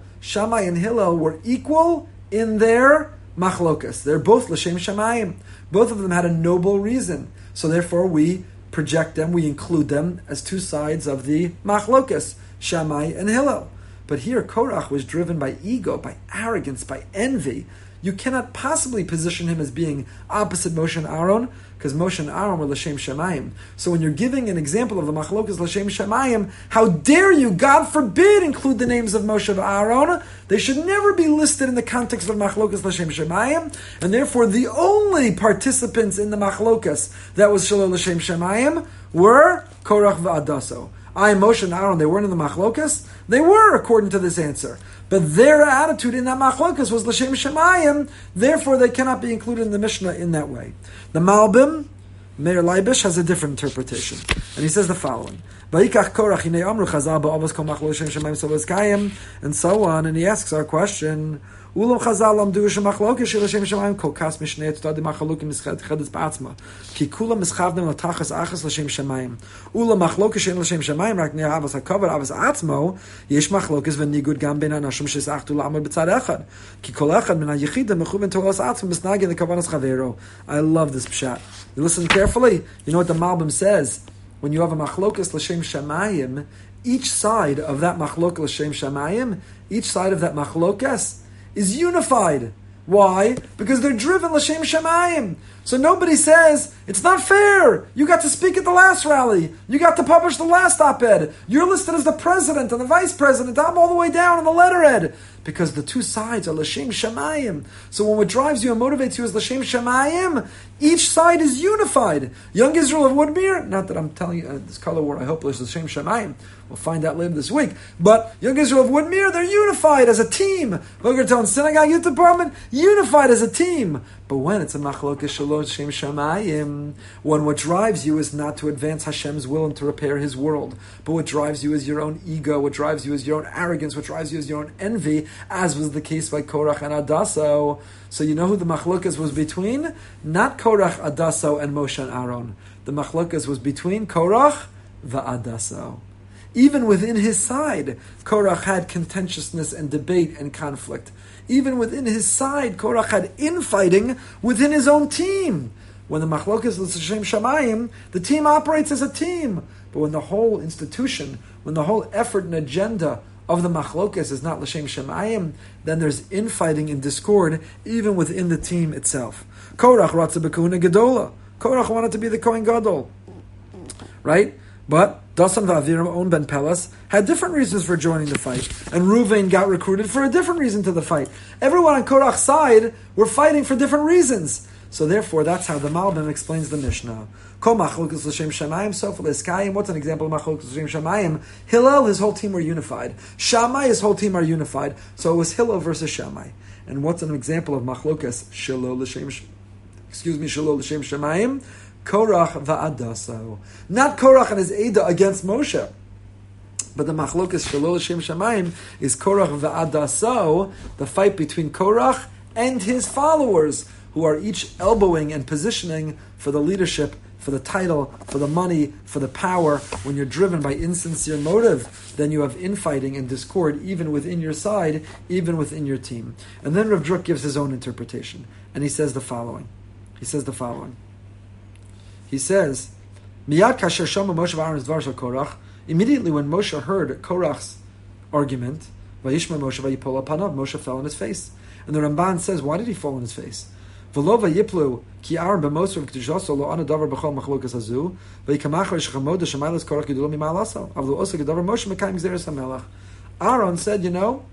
Hillel were equal in their machlokas. They're both l'shem shamayim. Both of them had a noble reason. So therefore we project them, we include them as two sides of the machlokas, Shammai and Hillel. But here Korach was driven by ego, by arrogance, by envy. You cannot possibly position him as being opposite Moshe and Aaron, because Moshe and Aaron were l'shem shamayim. So when you're giving an example of the machlokas l'shem shamayim, how dare you, God forbid, include the names of Moshe and Aaron? They should never be listed in the context of machlokas l'shem shamayim, and therefore the only participants in the machlokas that was shelo l'shem shamayim were Korach v'Adaso. Moshe and Aaron, they weren't in the machlokas? They were, according to this answer. But their attitude in that machlokas was l'shem shamayim, therefore they cannot be included in the Mishnah in that way. The Malbim, Meir Leibish, has a different interpretation. And he says the following, Vayikach Korach hinei amru chazal ba'avos kol machlo l'shem shamayim solos kayim, and so on, and he asks our question, Ulam chazal lamdu shemachlokas shel l'shem shamayim kol kas mishnei tzad machalukim mischadis ba'atzma, ki kulam mischavdim l'tachas achas l'shem shamayim. Ulam machlokas shel l'shem shamayim rak ne'er avos hakavar avos atzmo, yesh machlokas v'nigud gam ben anashim shesachtu la'amad b'tzad echad, ki kol echad min ha'yechidim mechuven to'os atzmo misnagin l'kavanas chavero. I love this pshat. You listen carefully. You know what the Malbim says? When you have a machlokas l'shem shamayim, each side of that machlokas l'shem shamayim, each side of that machlokas is unified. Why? Because they're driven l'shem shamayim. So nobody says, it's not fair. You got to speak at the last rally. You got to publish the last op-ed. You're listed as the president and the vice president. I'm all the way down on the letterhead. Because the two sides are L'Shem Shamayim. So when what drives you and motivates you is L'Shem Shamayim, each side is unified. Young Israel of Woodmere, not that I'm telling you this color word, I hope is L'Shem Shamayim. We'll find out later this week. But Young Israel of Woodmere, they're unified as a team. Bogertown Synagogue Youth Department, unified as a team. But when it's a Machlokas Shelo L'Shem Shamayim, when what drives you is not to advance Hashem's will and to repair His world, but what drives you is your own ego, what drives you is your own arrogance, what drives you is your own envy, as was the case by Korach and Adasso. So you know who the Machlokas was between? Not Korach, Adasso, and Moshe and Aaron. The Machlokas was between Korach the Adasso. Even within his side, Korach had contentiousness and debate and conflict. Even within his side, Korach had infighting within his own team. When the Machlokas L'Shem Shamayim, the team operates as a team. But when the whole institution, when the whole effort and agenda of the Machlokas is not L'Shem Shamayim, then there's infighting and discord even within the team itself. Korach Ratza B'Kohuna Gedola. Korach wanted to be the Kohen Gadol. Right? But Dasan Va'aviram own Ben Pelas had different reasons for joining the fight. And Ruvain got recruited for a different reason to the fight. Everyone on Korach's side were fighting for different reasons. So therefore, that's how the Malbim explains the Mishnah. Kol Machlokas L'Shem Shamayim, Sof L'Eskayim. What's an example of Machlokas L'Shem Shamayim? Hillel, his whole team were unified. Shammai, his whole team are unified. So it was Hillel versus Shammai. And what's an example of Machlokas Shelo L'Shem Shamayim? Korach va'adaso. Not Korach and his Eidah against Moshe. But the Machlokas Shelo L'Shem Shamayim is Korach va'adaso, the fight between Korach and his followers, who are each elbowing and positioning for the leadership, for the title, for the money, for the power. When you're driven by insincere motive, then you have infighting and discord even within your side, even within your team. And then Rav Druk gives his own interpretation. And he says the following. He says, Miyad kasher shama Moshe v'Aaron's dvar shel Korach, immediately when Moshe heard Korach's argument, vayishma Moshe vayipol apanav, Moshe fell on his face. And the Ramban says, why did he fall on his face? V'lo vayiplu ki Aaron b'mosar v'kedushaso lo ana davar b'chol machlokas hazu, v'yikamachar shechamod shemaylas Korach gedulo mimalaso, avlu osa gedavar Moshe mekayim gzeres hamelach. Aaron said,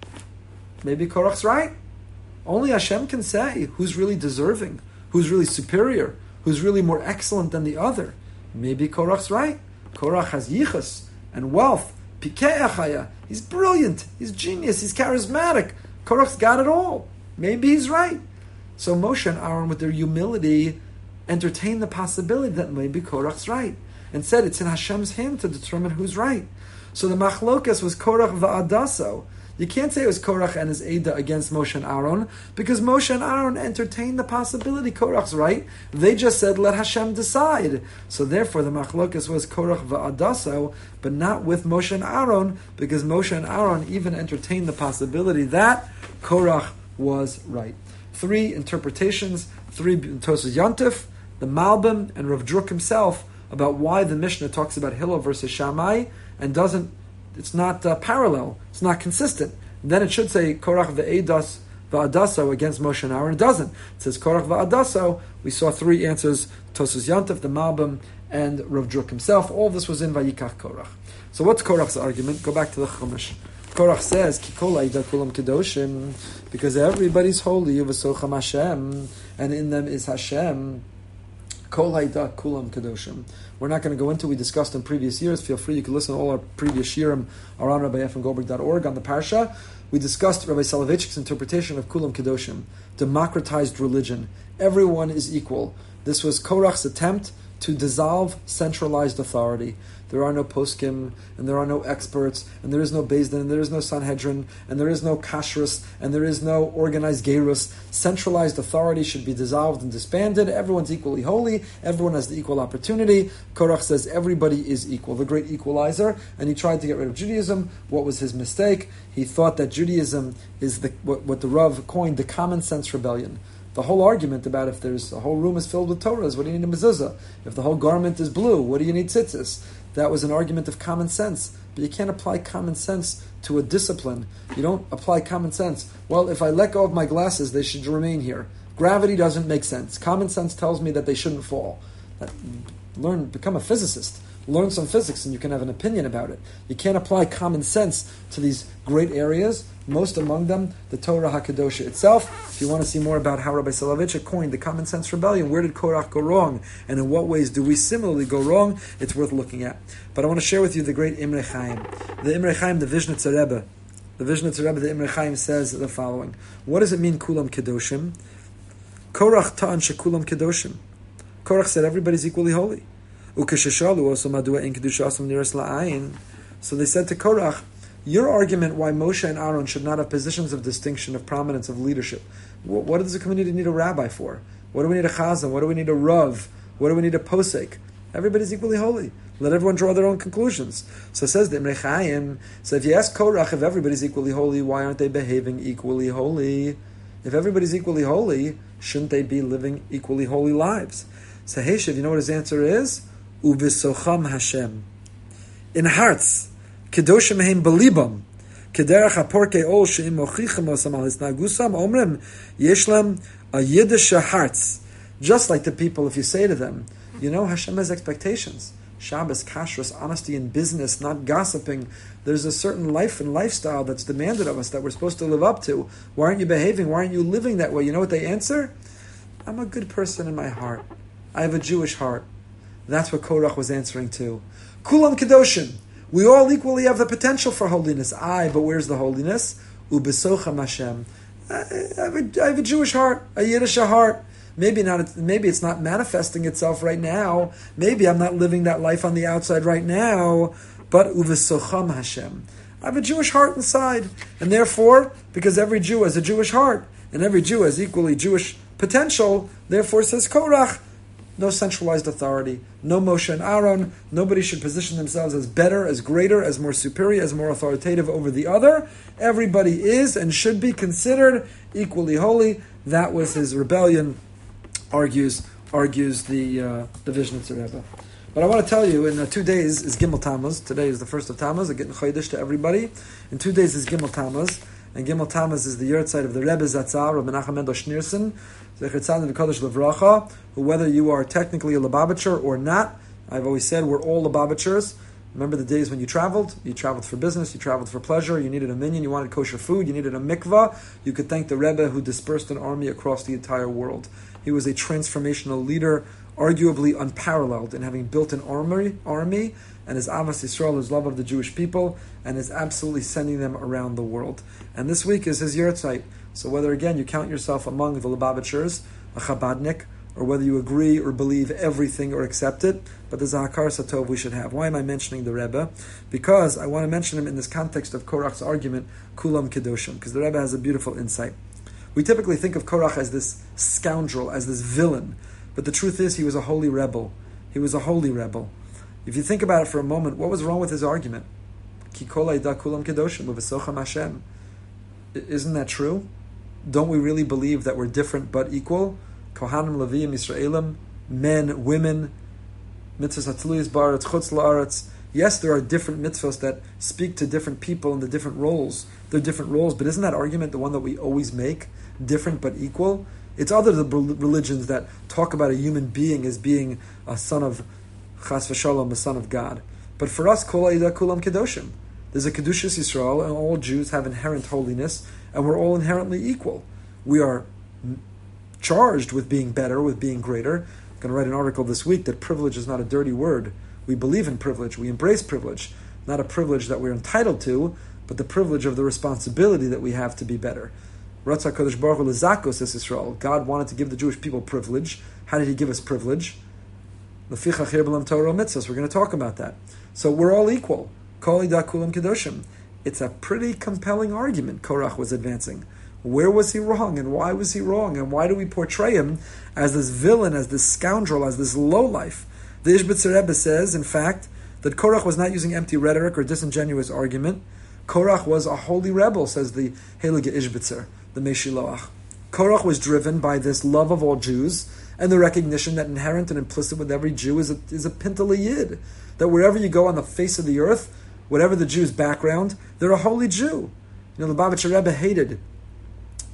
maybe Korach's right. Only Hashem can say who's really deserving, who's really superior, who's really more excellent than the other. Maybe Korach's right. Korach has yichus and wealth. Pikei achaya. He's brilliant. He's genius. He's charismatic. Korach's got it all. Maybe he's right. So Moshe and Aaron, with their humility, entertained the possibility that maybe Korach's right, and said it's in Hashem's hand to determine who's right. So the machlokas was Korach va'adaso. You can't say it was Korach and his Eidah against Moshe and Aaron, because Moshe and Aaron entertained the possibility Korach's right. They just said, let Hashem decide. So therefore the machlokas was Korach va'adaso, but not with Moshe and Aaron, because Moshe and Aaron even entertained the possibility that Korach was right. 3 interpretations, 3 Tosas Yantif, the Malbim, and Rav Druk himself about why the Mishnah talks about Hillel versus Shammai and it's not parallel, it's not consistent. And then it should say Korach ve'edas va'adaso against Moshe and Aaron. It doesn't. It says Korach va'adaso. We saw 3 answers: Tosas Yantif, the Malbim, and Rav Druk himself. All of this was in Vayikach Korach. So what's Korach's argument? Go back to the Chumash. Korach says, Ki kol ha'ida kulam kedoshim, because everybody's holy, v'socham Hashem, and in them is Hashem. Kol ha'ida kulam kedoshim. We're not going to go into, we discussed in previous years. Feel free, you can listen to all our previous shirim around RabbiEfremGoldberg.org on the Parsha. We discussed Rabbi Soloveitchik's interpretation of kulam kedoshim, democratized religion. Everyone is equal. This was Korach's attempt to dissolve centralized authority. There are no poskim, and there are no experts, and there is no Beis Din, and there is no Sanhedrin, and there is no kashrus, and there is no organized gerus. Centralized authority should be dissolved and disbanded. Everyone's equally holy. Everyone has the equal opportunity. Korach says everybody is equal, the great equalizer, and he tried to get rid of Judaism. What was his mistake? He thought that Judaism is what the Rav coined the common sense rebellion. The whole argument about if there's a whole room is filled with Torahs, what do you need a mezuzah? If the whole garment is blue, what do you need tzitzis? That was an argument of common sense. But you can't apply common sense to a discipline. You don't apply common sense. Well, if I let go of my glasses, they should remain here. Gravity doesn't make sense. Common sense tells me that they shouldn't fall. Become a physicist. Learn some physics and you can have an opinion about it. You can't apply common sense to these great areas, most among them the Torah HaKadosha itself. If you want to see more about how Rabbi Soloveitchik coined the common sense rebellion, where did Korach go wrong, and in what ways do we similarly go wrong, it's worth looking at. But I want to share with you the great Imre Chaim. The Imre Chaim, the Vishnitzer Rebbe. The Vishnitzer Rebbe, the Imre Chaim, says the following. What does it mean, Kulam Kedoshim? Korach ta'an shekulam Kedoshim. Korach said everybody's equally holy. So they said to Korach, your argument why Moshe and Aaron should not have positions of distinction, of prominence, of leadership. What does the community need a rabbi for? What do we need a chazan? What do we need a rav? What do we need a posek? Everybody's equally holy. Let everyone draw their own conclusions. So it says the Imre Chaim, so if you ask Korach if everybody's equally holy, why aren't they behaving equally holy? If everybody's equally holy, shouldn't they be living equally holy lives? So Heshiv, you know what his answer is? Uvisocham Hashem. In hearts, kedoshim heim belibam, kederach haporkei ol sheim mochichim osam al hisnagusam omrim yeshlam a yiddish hearts. Just like the people, if you say to them, you know, Hashem has expectations. Shabbos, kashrus, honesty in business, not gossiping. There's a certain life and lifestyle that's demanded of us that we're supposed to live up to. Why aren't you behaving? Why aren't you living that way? You know what they answer? I'm a good person in my heart. I have a Jewish heart. That's what Korach was answering to. Kulam Kedoshim. We all equally have the potential for holiness. But where's the holiness? Ubesocham Hashem. I have a Jewish heart, a Yiddish heart. Maybe it's not manifesting itself right now. Maybe I'm not living that life on the outside right now. But uvesocham Hashem. I have a Jewish heart inside. And therefore, because every Jew has a Jewish heart, and every Jew has equally Jewish potential, therefore, says Korach, no centralized authority, no Moshe and Aaron, nobody should position themselves as better, as greater, as more superior, as more authoritative over the other. Everybody is and should be considered equally holy. That was his rebellion, argues the Vishnitzer Rebbe. But I want to tell you, in 2 days is Gimel Tammuz. Today is the first of Tammuz. I'm getting Chodesh to everybody. In 2 days is Gimel Tammuz. And Gimel Tammuz is the yahrzeit of the Rebbe Zatzal, Rabbi Menachem Mendel Schneerson, Zecher Tzaddik V'Kodesh Levracha, who whether you are technically a Lubavitcher or not, I've always said we're all Lubavitchers. Remember the days when you traveled? You traveled for business, you traveled for pleasure, you needed a minyan, you wanted kosher food, you needed a mikvah. You could thank the Rebbe who dispersed an army across the entire world. He was a transformational leader, arguably unparalleled in having built an army, and his Avas Yisrael, his love of the Jewish people, and is absolutely sending them around the world. And this week is his yahrzeit. So whether, again, you count yourself among the Lubavitchers, a Chabadnik, or whether you agree or believe everything or accept it, but there's a Hakar Satov we should have. Why am I mentioning the Rebbe? Because I want to mention him in this context of Korach's argument, Kulam Kedoshim, because the Rebbe has a beautiful insight. We typically think of Korach as this scoundrel, as this villain, but the truth is he was a holy rebel. He was a holy rebel. If you think about it for a moment, what was wrong with his argument? Ki kol ha'ida kulam kedoshim u'v'socham Hashem. Isn't that true? Don't we really believe that we're different but equal? Kohanim, Leviim, Yisraelim, men, women, mitzvahs hatzluyos ba'aretz, chutz la'aretz. Yes, there are different mitzvahs that speak to different people in the different roles. They're different roles, but isn't that argument the one that we always make? Different but equal? It's other religions that talk about a human being as being a son of Chas v'Shalom, a son of God. But for us, Kol ha'ida kulam kedoshim. There's a Kedushas Yisrael, and all Jews have inherent holiness, and we're all inherently equal. We are charged with being better, with being greater. I'm going to write an article this week that privilege is not a dirty word. We believe in privilege. We embrace privilege. Not a privilege that we're entitled to, but the privilege of the responsibility that we have to be better. Ratzah Kodesh Baruch Hu Lezakos es Yisrael. God wanted to give the Jewish people privilege. How did He give us privilege? Lefichach yer b'lam Torah mitzvos. We're going to talk about that. So we're all equal. Kol ha'ida kulam kedoshim. It's a pretty compelling argument Korach was advancing. Where was he wrong, and why was he wrong, and why do we portray him as this villain, as this scoundrel, as this lowlife? The Ishbitzer Rebbe says, in fact, that Korach was not using empty rhetoric or disingenuous argument. Korach was a holy rebel, says the Heilige Ishbitzer, the Meshiloach. Korach was driven by this love of all Jews and the recognition that inherent and implicit with every Jew is a Pintele Yid. That wherever you go on the face of the earth, whatever the Jew's background, they're a holy Jew. You know, the Lubavitcher Rebbe hated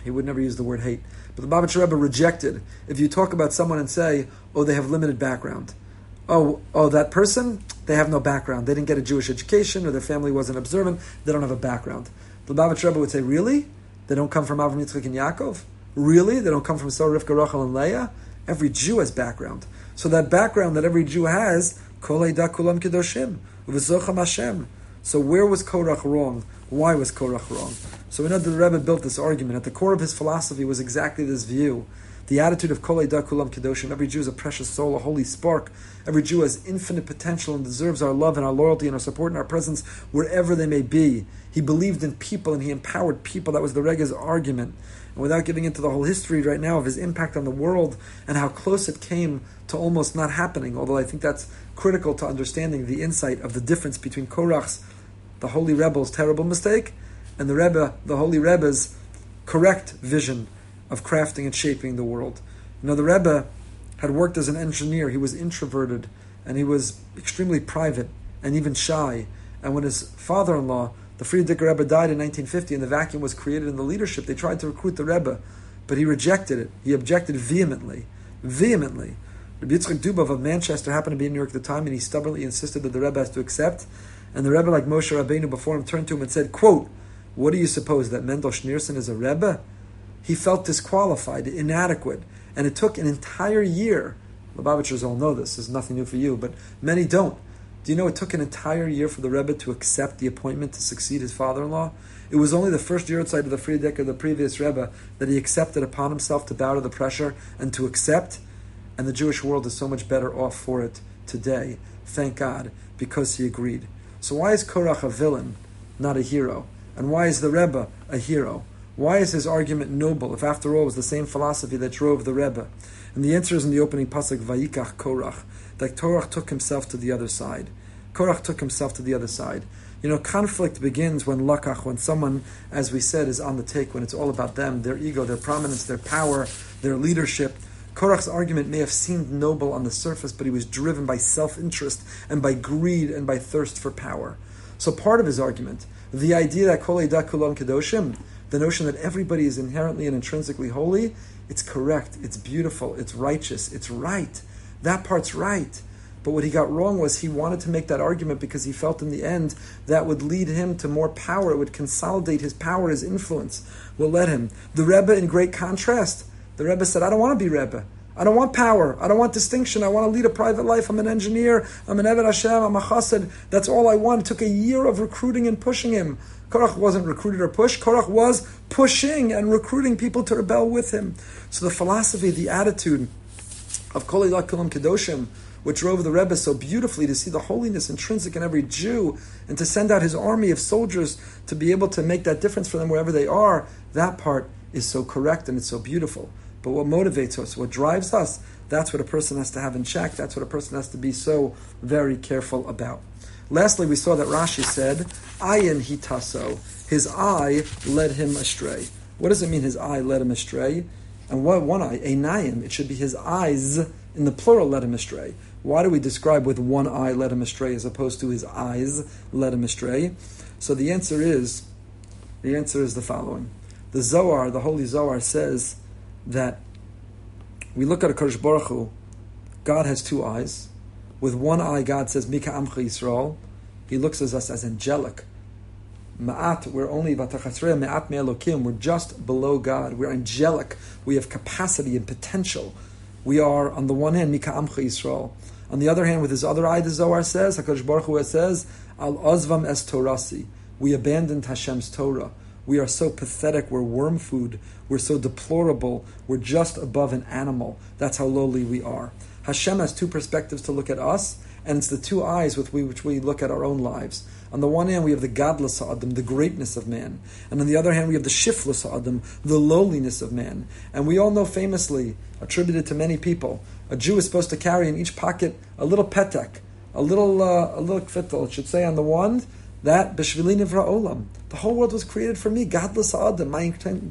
He would never use the word hate. But the Lubavitcher Rebbe rejected if you talk about someone and say, oh, they have limited background. Oh, that person, they have no background. They didn't get a Jewish education, or their family wasn't observant. They don't have a background. The Lubavitcher Rebbe would say, really? They don't come from Avram, Yitzchak, and Yaakov? Really? They don't come from Sarah, Rivka, Rachel, and Leah? Every Jew has background. So that background that every Jew has, Kol Eida Kulam Kedoshim, U'V'Zocham Hashem. So where was Korach wrong? Why was Korach wrong? So we know that the Rebbe built this argument. At the core of his philosophy was exactly this view. The attitude of Kol Eida Kulam Kedoshim. Every Jew is a precious soul, a holy spark. Every Jew has infinite potential and deserves our love and our loyalty and our support and our presence wherever they may be. He believed in people and he empowered people. That was the Rebbe's argument. And without getting into the whole history right now of his impact on the world and how close it came to almost not happening, although I think that's critical to understanding the insight of the difference between Korach's, the holy rebel's terrible mistake, and the Rebbe, the holy Rebbe's correct vision of crafting and shaping the world. You know, the Rebbe had worked as an engineer. He was introverted and he was extremely private and even shy. And when his father-in-law, the Frierdiker Rebbe, died in 1950 and the vacuum was created in the leadership, they tried to recruit the Rebbe, but he rejected it. He objected vehemently. Rabbi Yitzchak Dubov of Manchester happened to be in New York at the time, and he stubbornly insisted that the Rebbe has to accept. And the Rebbe, like Moshe Rabbeinu before him, turned to him and said, quote, what do you suppose, that Mendel Schneerson is a Rebbe? He felt disqualified, inadequate, and it took an entire year. Lubavitchers all know this is nothing new for you, but many don't. Do you know it took an entire year for the Rebbe to accept the appointment to succeed his father-in-law? It was only the first year outside of the Frierdiker, the previous Rebbe, that he accepted upon himself to bow to the pressure and to accept. And the Jewish world is so much better off for it today, thank God, because he agreed. So why is Korach a villain, not a hero? And why is the Rebbe a hero? Why is his argument noble, if after all it was the same philosophy that drove the Rebbe? And the answer is in the opening pasuk, Vayikach Korach, that Korach took himself to the other side. Korach took himself to the other side. You know, conflict begins when lakach, when someone, as we said, is on the take, when it's all about them, their ego, their prominence, their power, their leadership. Korach's argument may have seemed noble on the surface, but he was driven by self-interest and by greed and by thirst for power. So part of his argument, the idea that Kol Eida Kulam Kedoshim, the notion that everybody is inherently and intrinsically holy, it's correct, it's beautiful, it's righteous, it's right. That part's right. But what he got wrong was he wanted to make that argument because he felt in the end that would lead him to more power. It would consolidate his power, his influence will let him. The Rebbe, in great contrast, the Rebbe said, I don't want to be Rebbe. I don't want power. I don't want distinction. I want to lead a private life. I'm an engineer. I'm an Eved Hashem. I'm a chassid. That's all I want. It took a year of recruiting and pushing him. Korach wasn't recruited or pushed. Korach was pushing and recruiting people to rebel with him. So the philosophy, the attitude of Kol Eida Kulam Kedoshim, which drove the Rebbe so beautifully to see the holiness intrinsic in every Jew and to send out his army of soldiers to be able to make that difference for them wherever they are, that part is so correct and it's so beautiful. But what motivates us, what drives us, that's what a person has to have in check. That's what a person has to be so very careful about. Lastly, we saw that Rashi said, Ayin hitaso, his eye led him astray. What does it mean his eye led him astray? And what one eye? Einayim, it should be his eyes, in the plural, led him astray. Why do we describe with one eye led him astray as opposed to his eyes led him astray? So the answer is the following. The Zohar, the Holy Zohar, says that we look at a Kadosh Baruch Hu, God has two eyes. With one eye, God says, Mika Amcha Yisrael. He looks at us as angelic. Ma'at, we're only Vatachasrei Me'at Me'elokim. We're just below God. We're angelic. We have capacity and potential. We are, on the one hand, Mika Amcha Yisrael. On the other hand, with his other eye, the Zohar says, HaKadosh Baruch Hu says, Al Ozvam Es Torasi. We abandoned Hashem's Torah. We are so pathetic, we're worm food, we're so deplorable, we're just above an animal. That's how lowly we are. Hashem has two perspectives to look at us, and it's the two eyes with which we look at our own lives. On the one hand, we have the gadlus ha'adam, the greatness of man. And on the other hand, we have the shiflus ha'adam, the lowliness of man. And we all know famously, attributed to many people, a Jew is supposed to carry in each pocket a little petek, a little kvittel, it should say on the one, that b'shvili nivra olam. The whole world was created for me. Gadlus ha'adam, my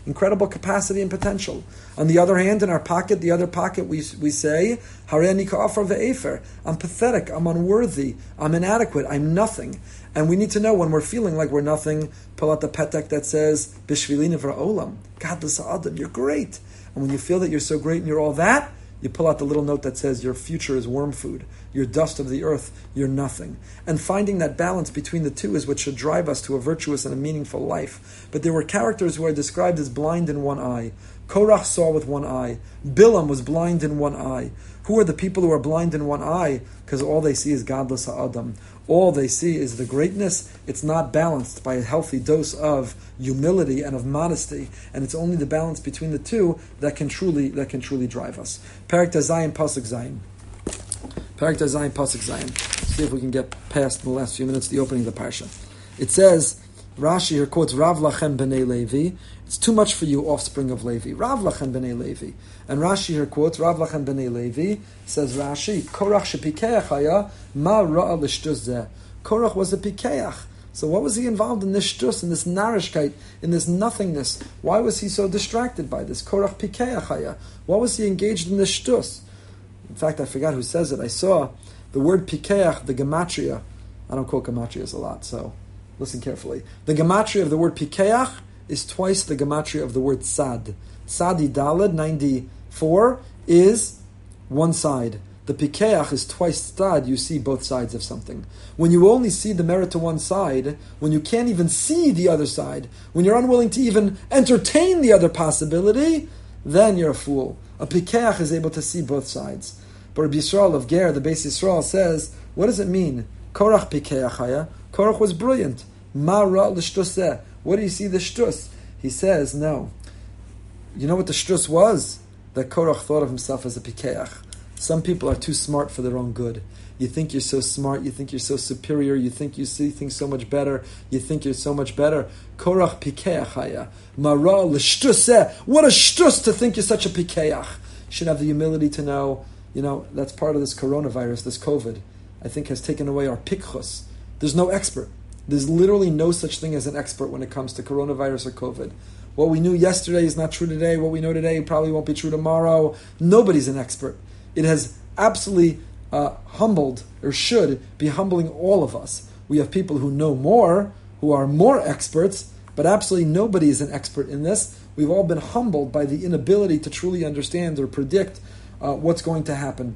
incredible capacity and potential. On the other hand, in our pocket, the other pocket, we say, Hareni ka'afar ve'efer. I'm pathetic, I'm unworthy, I'm inadequate, I'm nothing. And we need to know when we're feeling like we're nothing, pull out the petek that says, Bishvili nivra olam, Gadlus Adam, you're great. And when you feel that you're so great and you're all that, you pull out the little note that says your future is worm food, you're dust of the earth, you're nothing. And finding that balance between the two is what should drive us to a virtuous and a meaningful life. But there were characters who are described as blind in one eye. Korach saw with one eye. Bilam was blind in one eye. Who are the people who are blind in one eye? Because all they see is Gadlus Ha'adam. All they see is the greatness. It's not balanced by a healthy dose of humility and of modesty, and it's only the balance between the two that can truly drive us. Perek Zayin Pasuk Zayin. Perek Zayin Pasuk Zayin. See if we can get past in the last few minutes the opening of the parsha. It says, Rashi here quotes Rav Lachem b'nei Levi. It's too much for you, offspring of Levi. Rav Lachem b'nei Levi. And Rashi here quotes Rav Lachem b'nei Levi. Says Rashi, Korach shepikeach haya ma ra'a l'shtus zeh. Korach was a pikeach. So what was he involved in this shtus, in this narishkeit, in this nothingness? Why was he so distracted by this? Korach pikeach haya. Why was he engaged in this shtus? In fact, I forgot who says it. I saw the word pikeach, the gematria. I don't quote gematrias a lot, so listen carefully. The gematria of the word pikeach is twice the gematria of the word sad. Sadi Daled, 94, is one side. The pikeach is twice sad, you see both sides of something. When you only see the merit to one side, when you can't even see the other side, when you're unwilling to even entertain the other possibility, then you're a fool. A pikeach is able to see both sides. But Rabbi Yisrael of Ger, the Beis Yisrael, says, what does it mean? Korach pikeach haya. Korach was brilliant. Ma ra l'shtuseh. What do you see the shtus? He says, no. You know what the shtus was? That Korach thought of himself as a pikeach. Some people are too smart for their own good. You think you're so smart, you think you're so superior, you think you see things so much better, you think you're so much better. Korach pikeach haya. Ma ra l'shtuseh. What a shtus to think you're such a pikeach. You should have the humility to know, that's part of this coronavirus, this COVID, I think has taken away our pikchus. There's no expert. There's literally no such thing as an expert when it comes to coronavirus or COVID. What we knew yesterday is not true today. What we know today probably won't be true tomorrow. Nobody's an expert. It has absolutely humbled, or should be humbling all of us. We have people who know more, who are more experts, but absolutely nobody is an expert in this. We've all been humbled by the inability to truly understand or predict what's going to happen.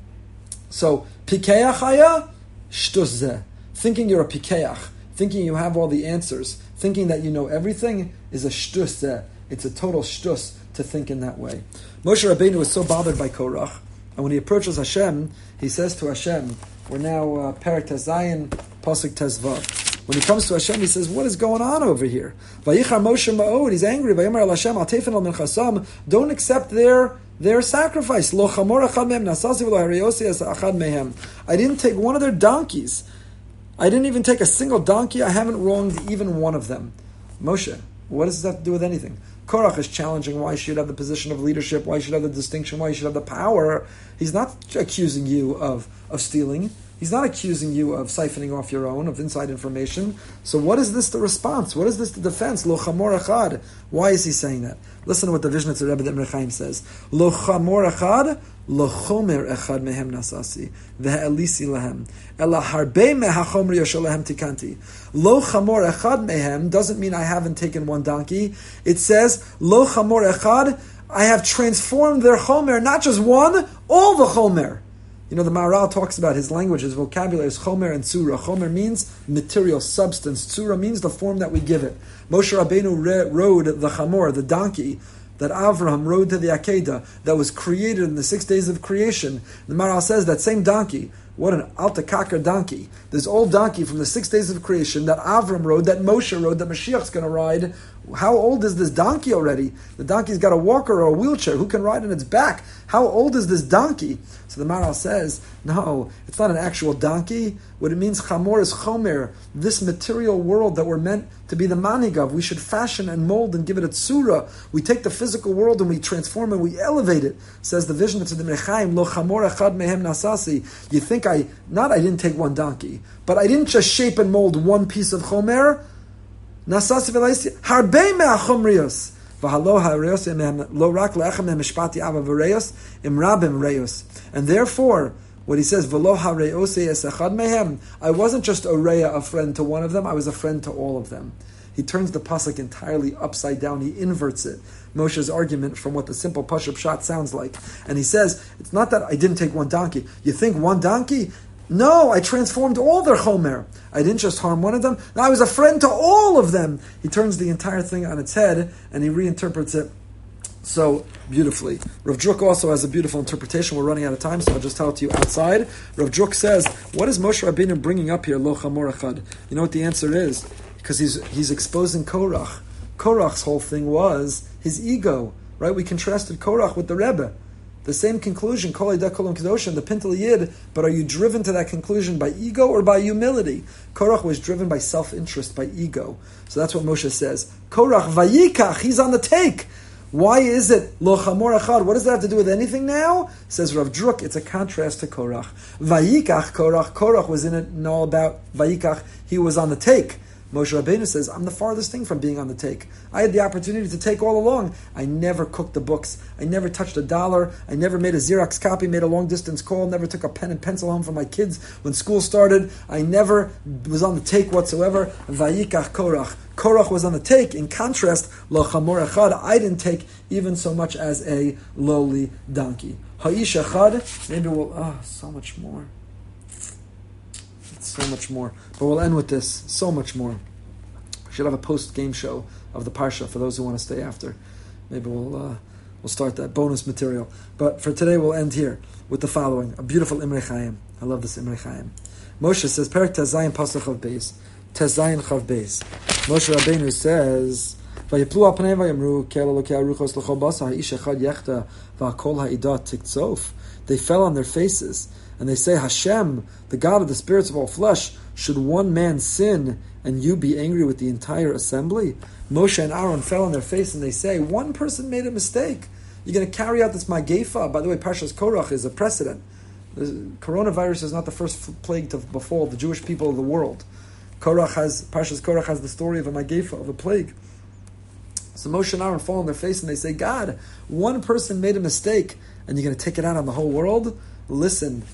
So, pikeach haya, shtus zeh. Thinking you're a pikeach, thinking you have all the answers, thinking that you know everything, is a shtus zeh. It's a total shtus to think in that way. Moshe Rabbeinu was so bothered by Korach, and when he approaches Hashem, he says to Hashem, we're now Perek Zayin, Pasuk Tezvav. When he comes to Hashem, he says, what is going on over here? Vayichar Moshe Ma'od, he's angry. Vayomer el Hashem, al tefen al minchasam, don't accept their sacrifice. Lo chamor achad mehem, nasasi v'lo hariosi es achad mehem. I didn't take one of their donkeys. I didn't even take a single donkey. I haven't wronged even one of them. Moshe, what does this have to do with anything? Korach is challenging why he should have the position of leadership, why he should have the distinction, why he should have the power. He's not accusing you of stealing. He's not accusing you of siphoning off your own, of inside information. So what is this the response? What is this the defense? Lo chamor echad. Why is he saying that? Listen to what the Vishnitzer Rebbe Emre Chaim says. Lo chamor echad, lo chomer echad mehem nasasi, ve'elisi lehem. Ela harbe mehachomer yosholehem tikanti. Lo chamor echad mehem doesn't mean I haven't taken one donkey. It says, lo chamor echad, I have transformed their chomer, not just one, all the chomer. The Maharal talks about his language, his vocabulary is chomer and tzura. Chomer means material, substance. Tzura means the form that we give it. Moshe Rabbeinu rode the chamor, the donkey, that Avraham rode to the Akedah, that was created in the 6 days of creation. The Maharal says that same donkey, what an alta kakar donkey, this old donkey from the 6 days of creation that Avram rode, that Moshe rode, that Mashiach's going to ride. How old is this donkey already? The donkey's got a walker or a wheelchair. Who can ride on its back? How old is this donkey? So the Maharal says, no, it's not an actual donkey. What it means, chamor, is chomer, this material world that we're meant to be the manig of. We should fashion and mold and give it a tzura. We take the physical world and we transform and we elevate it. Says the vision of the Mechaim, lo chamor echad mehem nasasi. You think I didn't take one donkey, but I didn't just shape and mold one piece of chomer. Nasasi v'laisi, harbe me'achomrios. And therefore, what he says, I wasn't just a friend to one of them, I was a friend to all of them. He turns the pasuk entirely upside down. He inverts it. Moshe's argument from what the simple pashup shot sounds like. And he says, it's not that I didn't take one donkey. You think one donkey? No, I transformed all their chomer. I didn't just harm one of them. No, I was a friend to all of them. He turns the entire thing on its head and he reinterprets it so beautifully. Rav Druk also has a beautiful interpretation. We're running out of time, so I'll just tell it to you outside. Rav Druk says, what is Moshe Rabbeinu bringing up here, lo chamor echad? You know what the answer is? Because he's exposing Korach. Korach's whole thing was his ego, right? We contrasted Korach with the Rebbe. The same conclusion, Kol Eidah Kol Kedoshim, the Pintel Yid, but are you driven to that conclusion by ego or by humility? Korach was driven by self-interest, by ego. So that's what Moshe says. Korach vayikach, he's on the take. Why is it lo chamor echad? What does that have to do with anything now? Says Rav Druk, it's a contrast to Korach. Vayikach Korach was in it and all about Vayikach, he was on the take. Moshe Rabbeinu says, I'm the farthest thing from being on the take. I had the opportunity to take all along. I never cooked the books. I never touched $1. I never made a Xerox copy, made a long-distance call, never took a pen and pencil home for my kids when school started. I never was on the take whatsoever. Vayikach Korach. Korach was on the take. In contrast, lo chamor echad, I didn't take even so much as a lowly donkey. Ha'ish echad, maybe we'll, so much more. So much more. But we'll end with this. So much more. We should have a post-game show of the Parsha for those who want to stay after. Maybe we'll start that bonus material. But for today, we'll end here with the following. A beautiful Imrei Chaim. I love this Imrei Chaim. Moshe says, Perek Tezayin Pasuk Chav Beis. Tezayin Chav Beis. Moshe Rabbeinu says, Vayiplu al pnei vayamru, Kel Elokei Aruchos l'chol basa, ha'ish echad yechta, va'akol ha'idah tiktzof. They fell on their faces. And they say, Hashem, the God of the spirits of all flesh, should one man sin and you be angry with the entire assembly? Moshe and Aaron fell on their face and they say, one person made a mistake. You're going to carry out this Magefa. By the way, Parshas Korach is a precedent. The coronavirus is not the first plague to befall the Jewish people of the world. Parshas Korach has the story of a Magefa, of a plague. So Moshe and Aaron fall on their face and they say, God, one person made a mistake and you're going to take it out on the whole world? Listen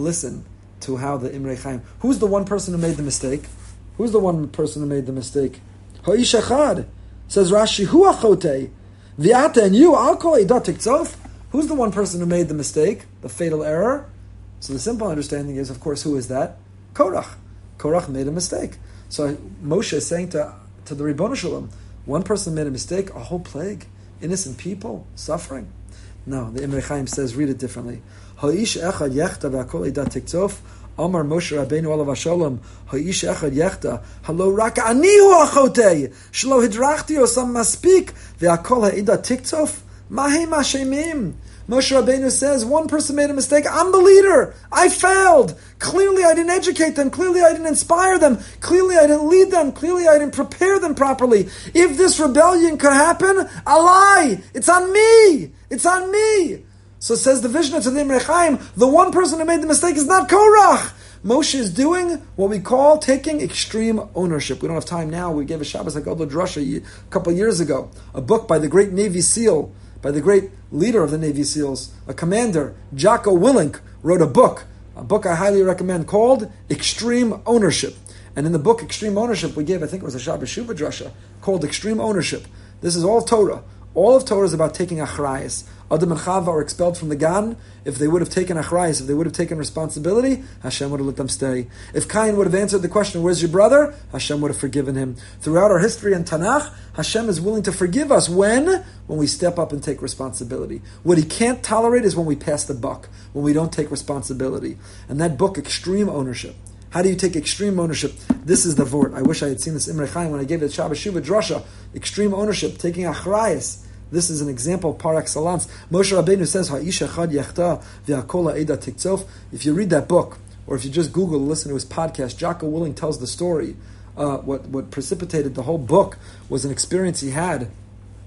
to how the Imrei Chaim. Who's the one person who made the mistake? Who's the one person who made the mistake? Ha'ish echad. Says Rashi, Hu achote. V'ata and you, I'll call Eidah Tiktzof. Who's the one person who made the mistake? The fatal error? So the simple understanding is, of course, who is that? Korach. Korach made a mistake. So Moshe is saying to the Ribono Shalom, one person made a mistake, a whole plague, innocent people, suffering. No, the Imrei Chaim says, read it differently. Ha'ish echad yechta v'akol eidah tiktzof. Amar Moshe Rabbeinu alav hashalom. Ha'ish echad yechta. Halo rak ani hu achotei. Shlo hidrachti osam maspik. V'akol ha'eidah tiktzof. Mahem hashemim. Moshe Rabbeinu says, one person made a mistake. I'm the leader. I failed. Clearly I didn't educate them. Clearly I didn't inspire them. Clearly I didn't lead them. Clearly I didn't prepare them properly. If this rebellion could happen, I lie. It's on me. It's on me. So says the Mishnah to the Imrei Chaim, the one person who made the mistake is not Korach. Moshe is doing what we call taking extreme ownership. We don't have time now. We gave a Shabbos HaGadol Drasha a couple of years ago, a book by the great Navy SEAL, by the great leader of the Navy SEALs, a commander, Jocko Willink, wrote a book I highly recommend called Extreme Ownership. And in the book Extreme Ownership, we gave, I think it was a Shabbos Shuvah Drasha, called Extreme Ownership. This is all Torah. All of Torah is about taking achrayus. Adam and Chava were expelled from the Gan. If they would have taken achrayus, if they would have taken responsibility, Hashem would have let them stay. If Cain would have answered the question, where's your brother? Hashem would have forgiven him. Throughout our history in Tanakh, Hashem is willing to forgive us when we step up and take responsibility. What He can't tolerate is when we pass the buck, when we don't take responsibility. And that book, Extreme Ownership. How do you take extreme ownership? This is the vort. I wish I had seen this Imrei Chaim when I gave the Shabbos Shuvah Drasha. Extreme ownership, taking achrayus. This is an example par excellence. Moshe Rabbeinu says, Ha'ish echad yechta v'akol ha'eidah tiktzof. If you read that book, or if you just Google, listen to his podcast, Jocko Willink tells the story. What precipitated the whole book was an experience he had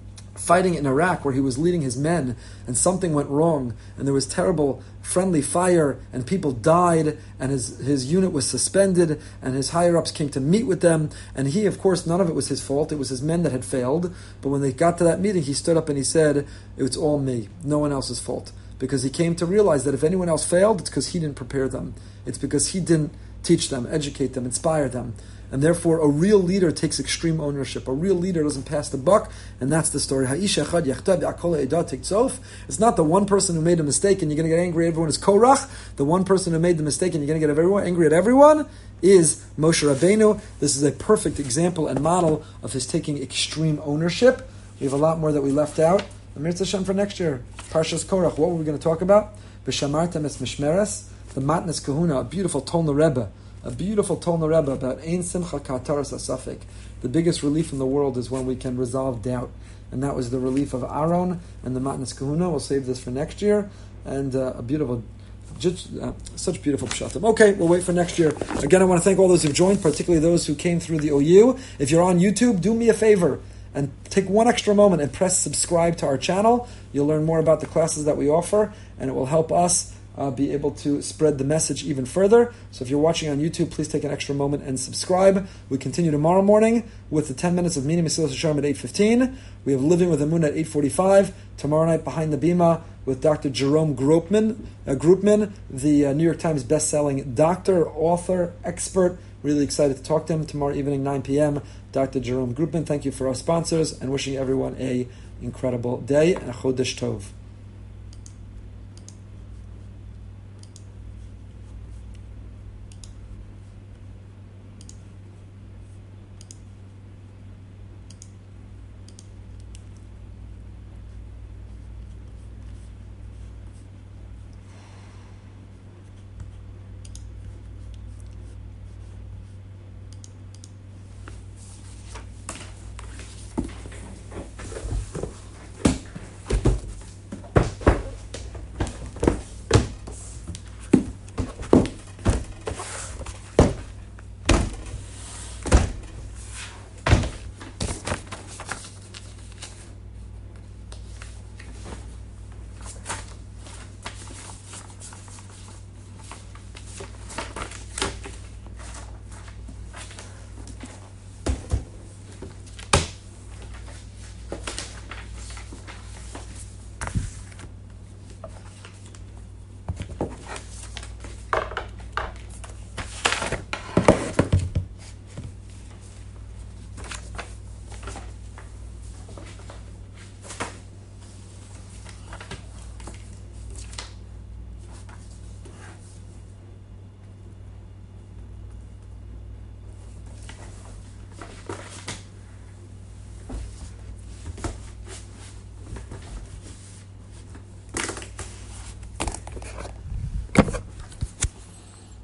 fighting in Iraq where he was leading his men and something went wrong and there was terrible friendly fire and people died and his unit was suspended and his higher-ups came to meet with them, and he, of course, none of it was his fault, it was his men that had failed, but when they got to that meeting he stood up and he said, it's all me, no one else's fault, because he came to realize that if anyone else failed, it's because he didn't prepare them, it's because he didn't teach them, educate them, inspire them. And therefore, a real leader takes extreme ownership. A real leader doesn't pass the buck, and that's the story. It's not the one person who made a mistake and you're going to get angry at everyone is Korach. The one person who made the mistake and you're going to get angry at everyone is Moshe Rabbeinu. This is a perfect example and model of his taking extreme ownership. We have a lot more that we left out. Amir Tzashem for next year. Parshas Korach. What were we going to talk about? B'shamartem es mishmeres, the Matnas Kahuna, a beautiful Tolna Rebbe. A beautiful Tolna Rebbe about Ein Simcha Kataras Asafik. The biggest relief in the world is when we can resolve doubt. And that was the relief of Aaron and the Matnas Kahuna. We'll save this for next year. And a beautiful, such beautiful pshatim. Okay, we'll wait for next year. Again, I want to thank all those who've joined, particularly those who came through the OU. If you're on YouTube, do me a favor and take one extra moment and press subscribe to our channel. You'll learn more about the classes that we offer, and it will help us be able to spread the message even further. So if you're watching on YouTube, please take an extra moment and subscribe. We continue tomorrow morning with the 10 minutes of Mina Mesilas Yesharim at 8:15. We have Living with Emunah at 8:45. Tomorrow night, Behind the Bima with Dr. Jerome Groupman, the New York Times best-selling doctor, author, expert. Really excited to talk to him tomorrow evening, 9 p.m. Dr. Jerome Groupman, thank you for our sponsors, and wishing everyone a incredible day and a Chodesh Tov.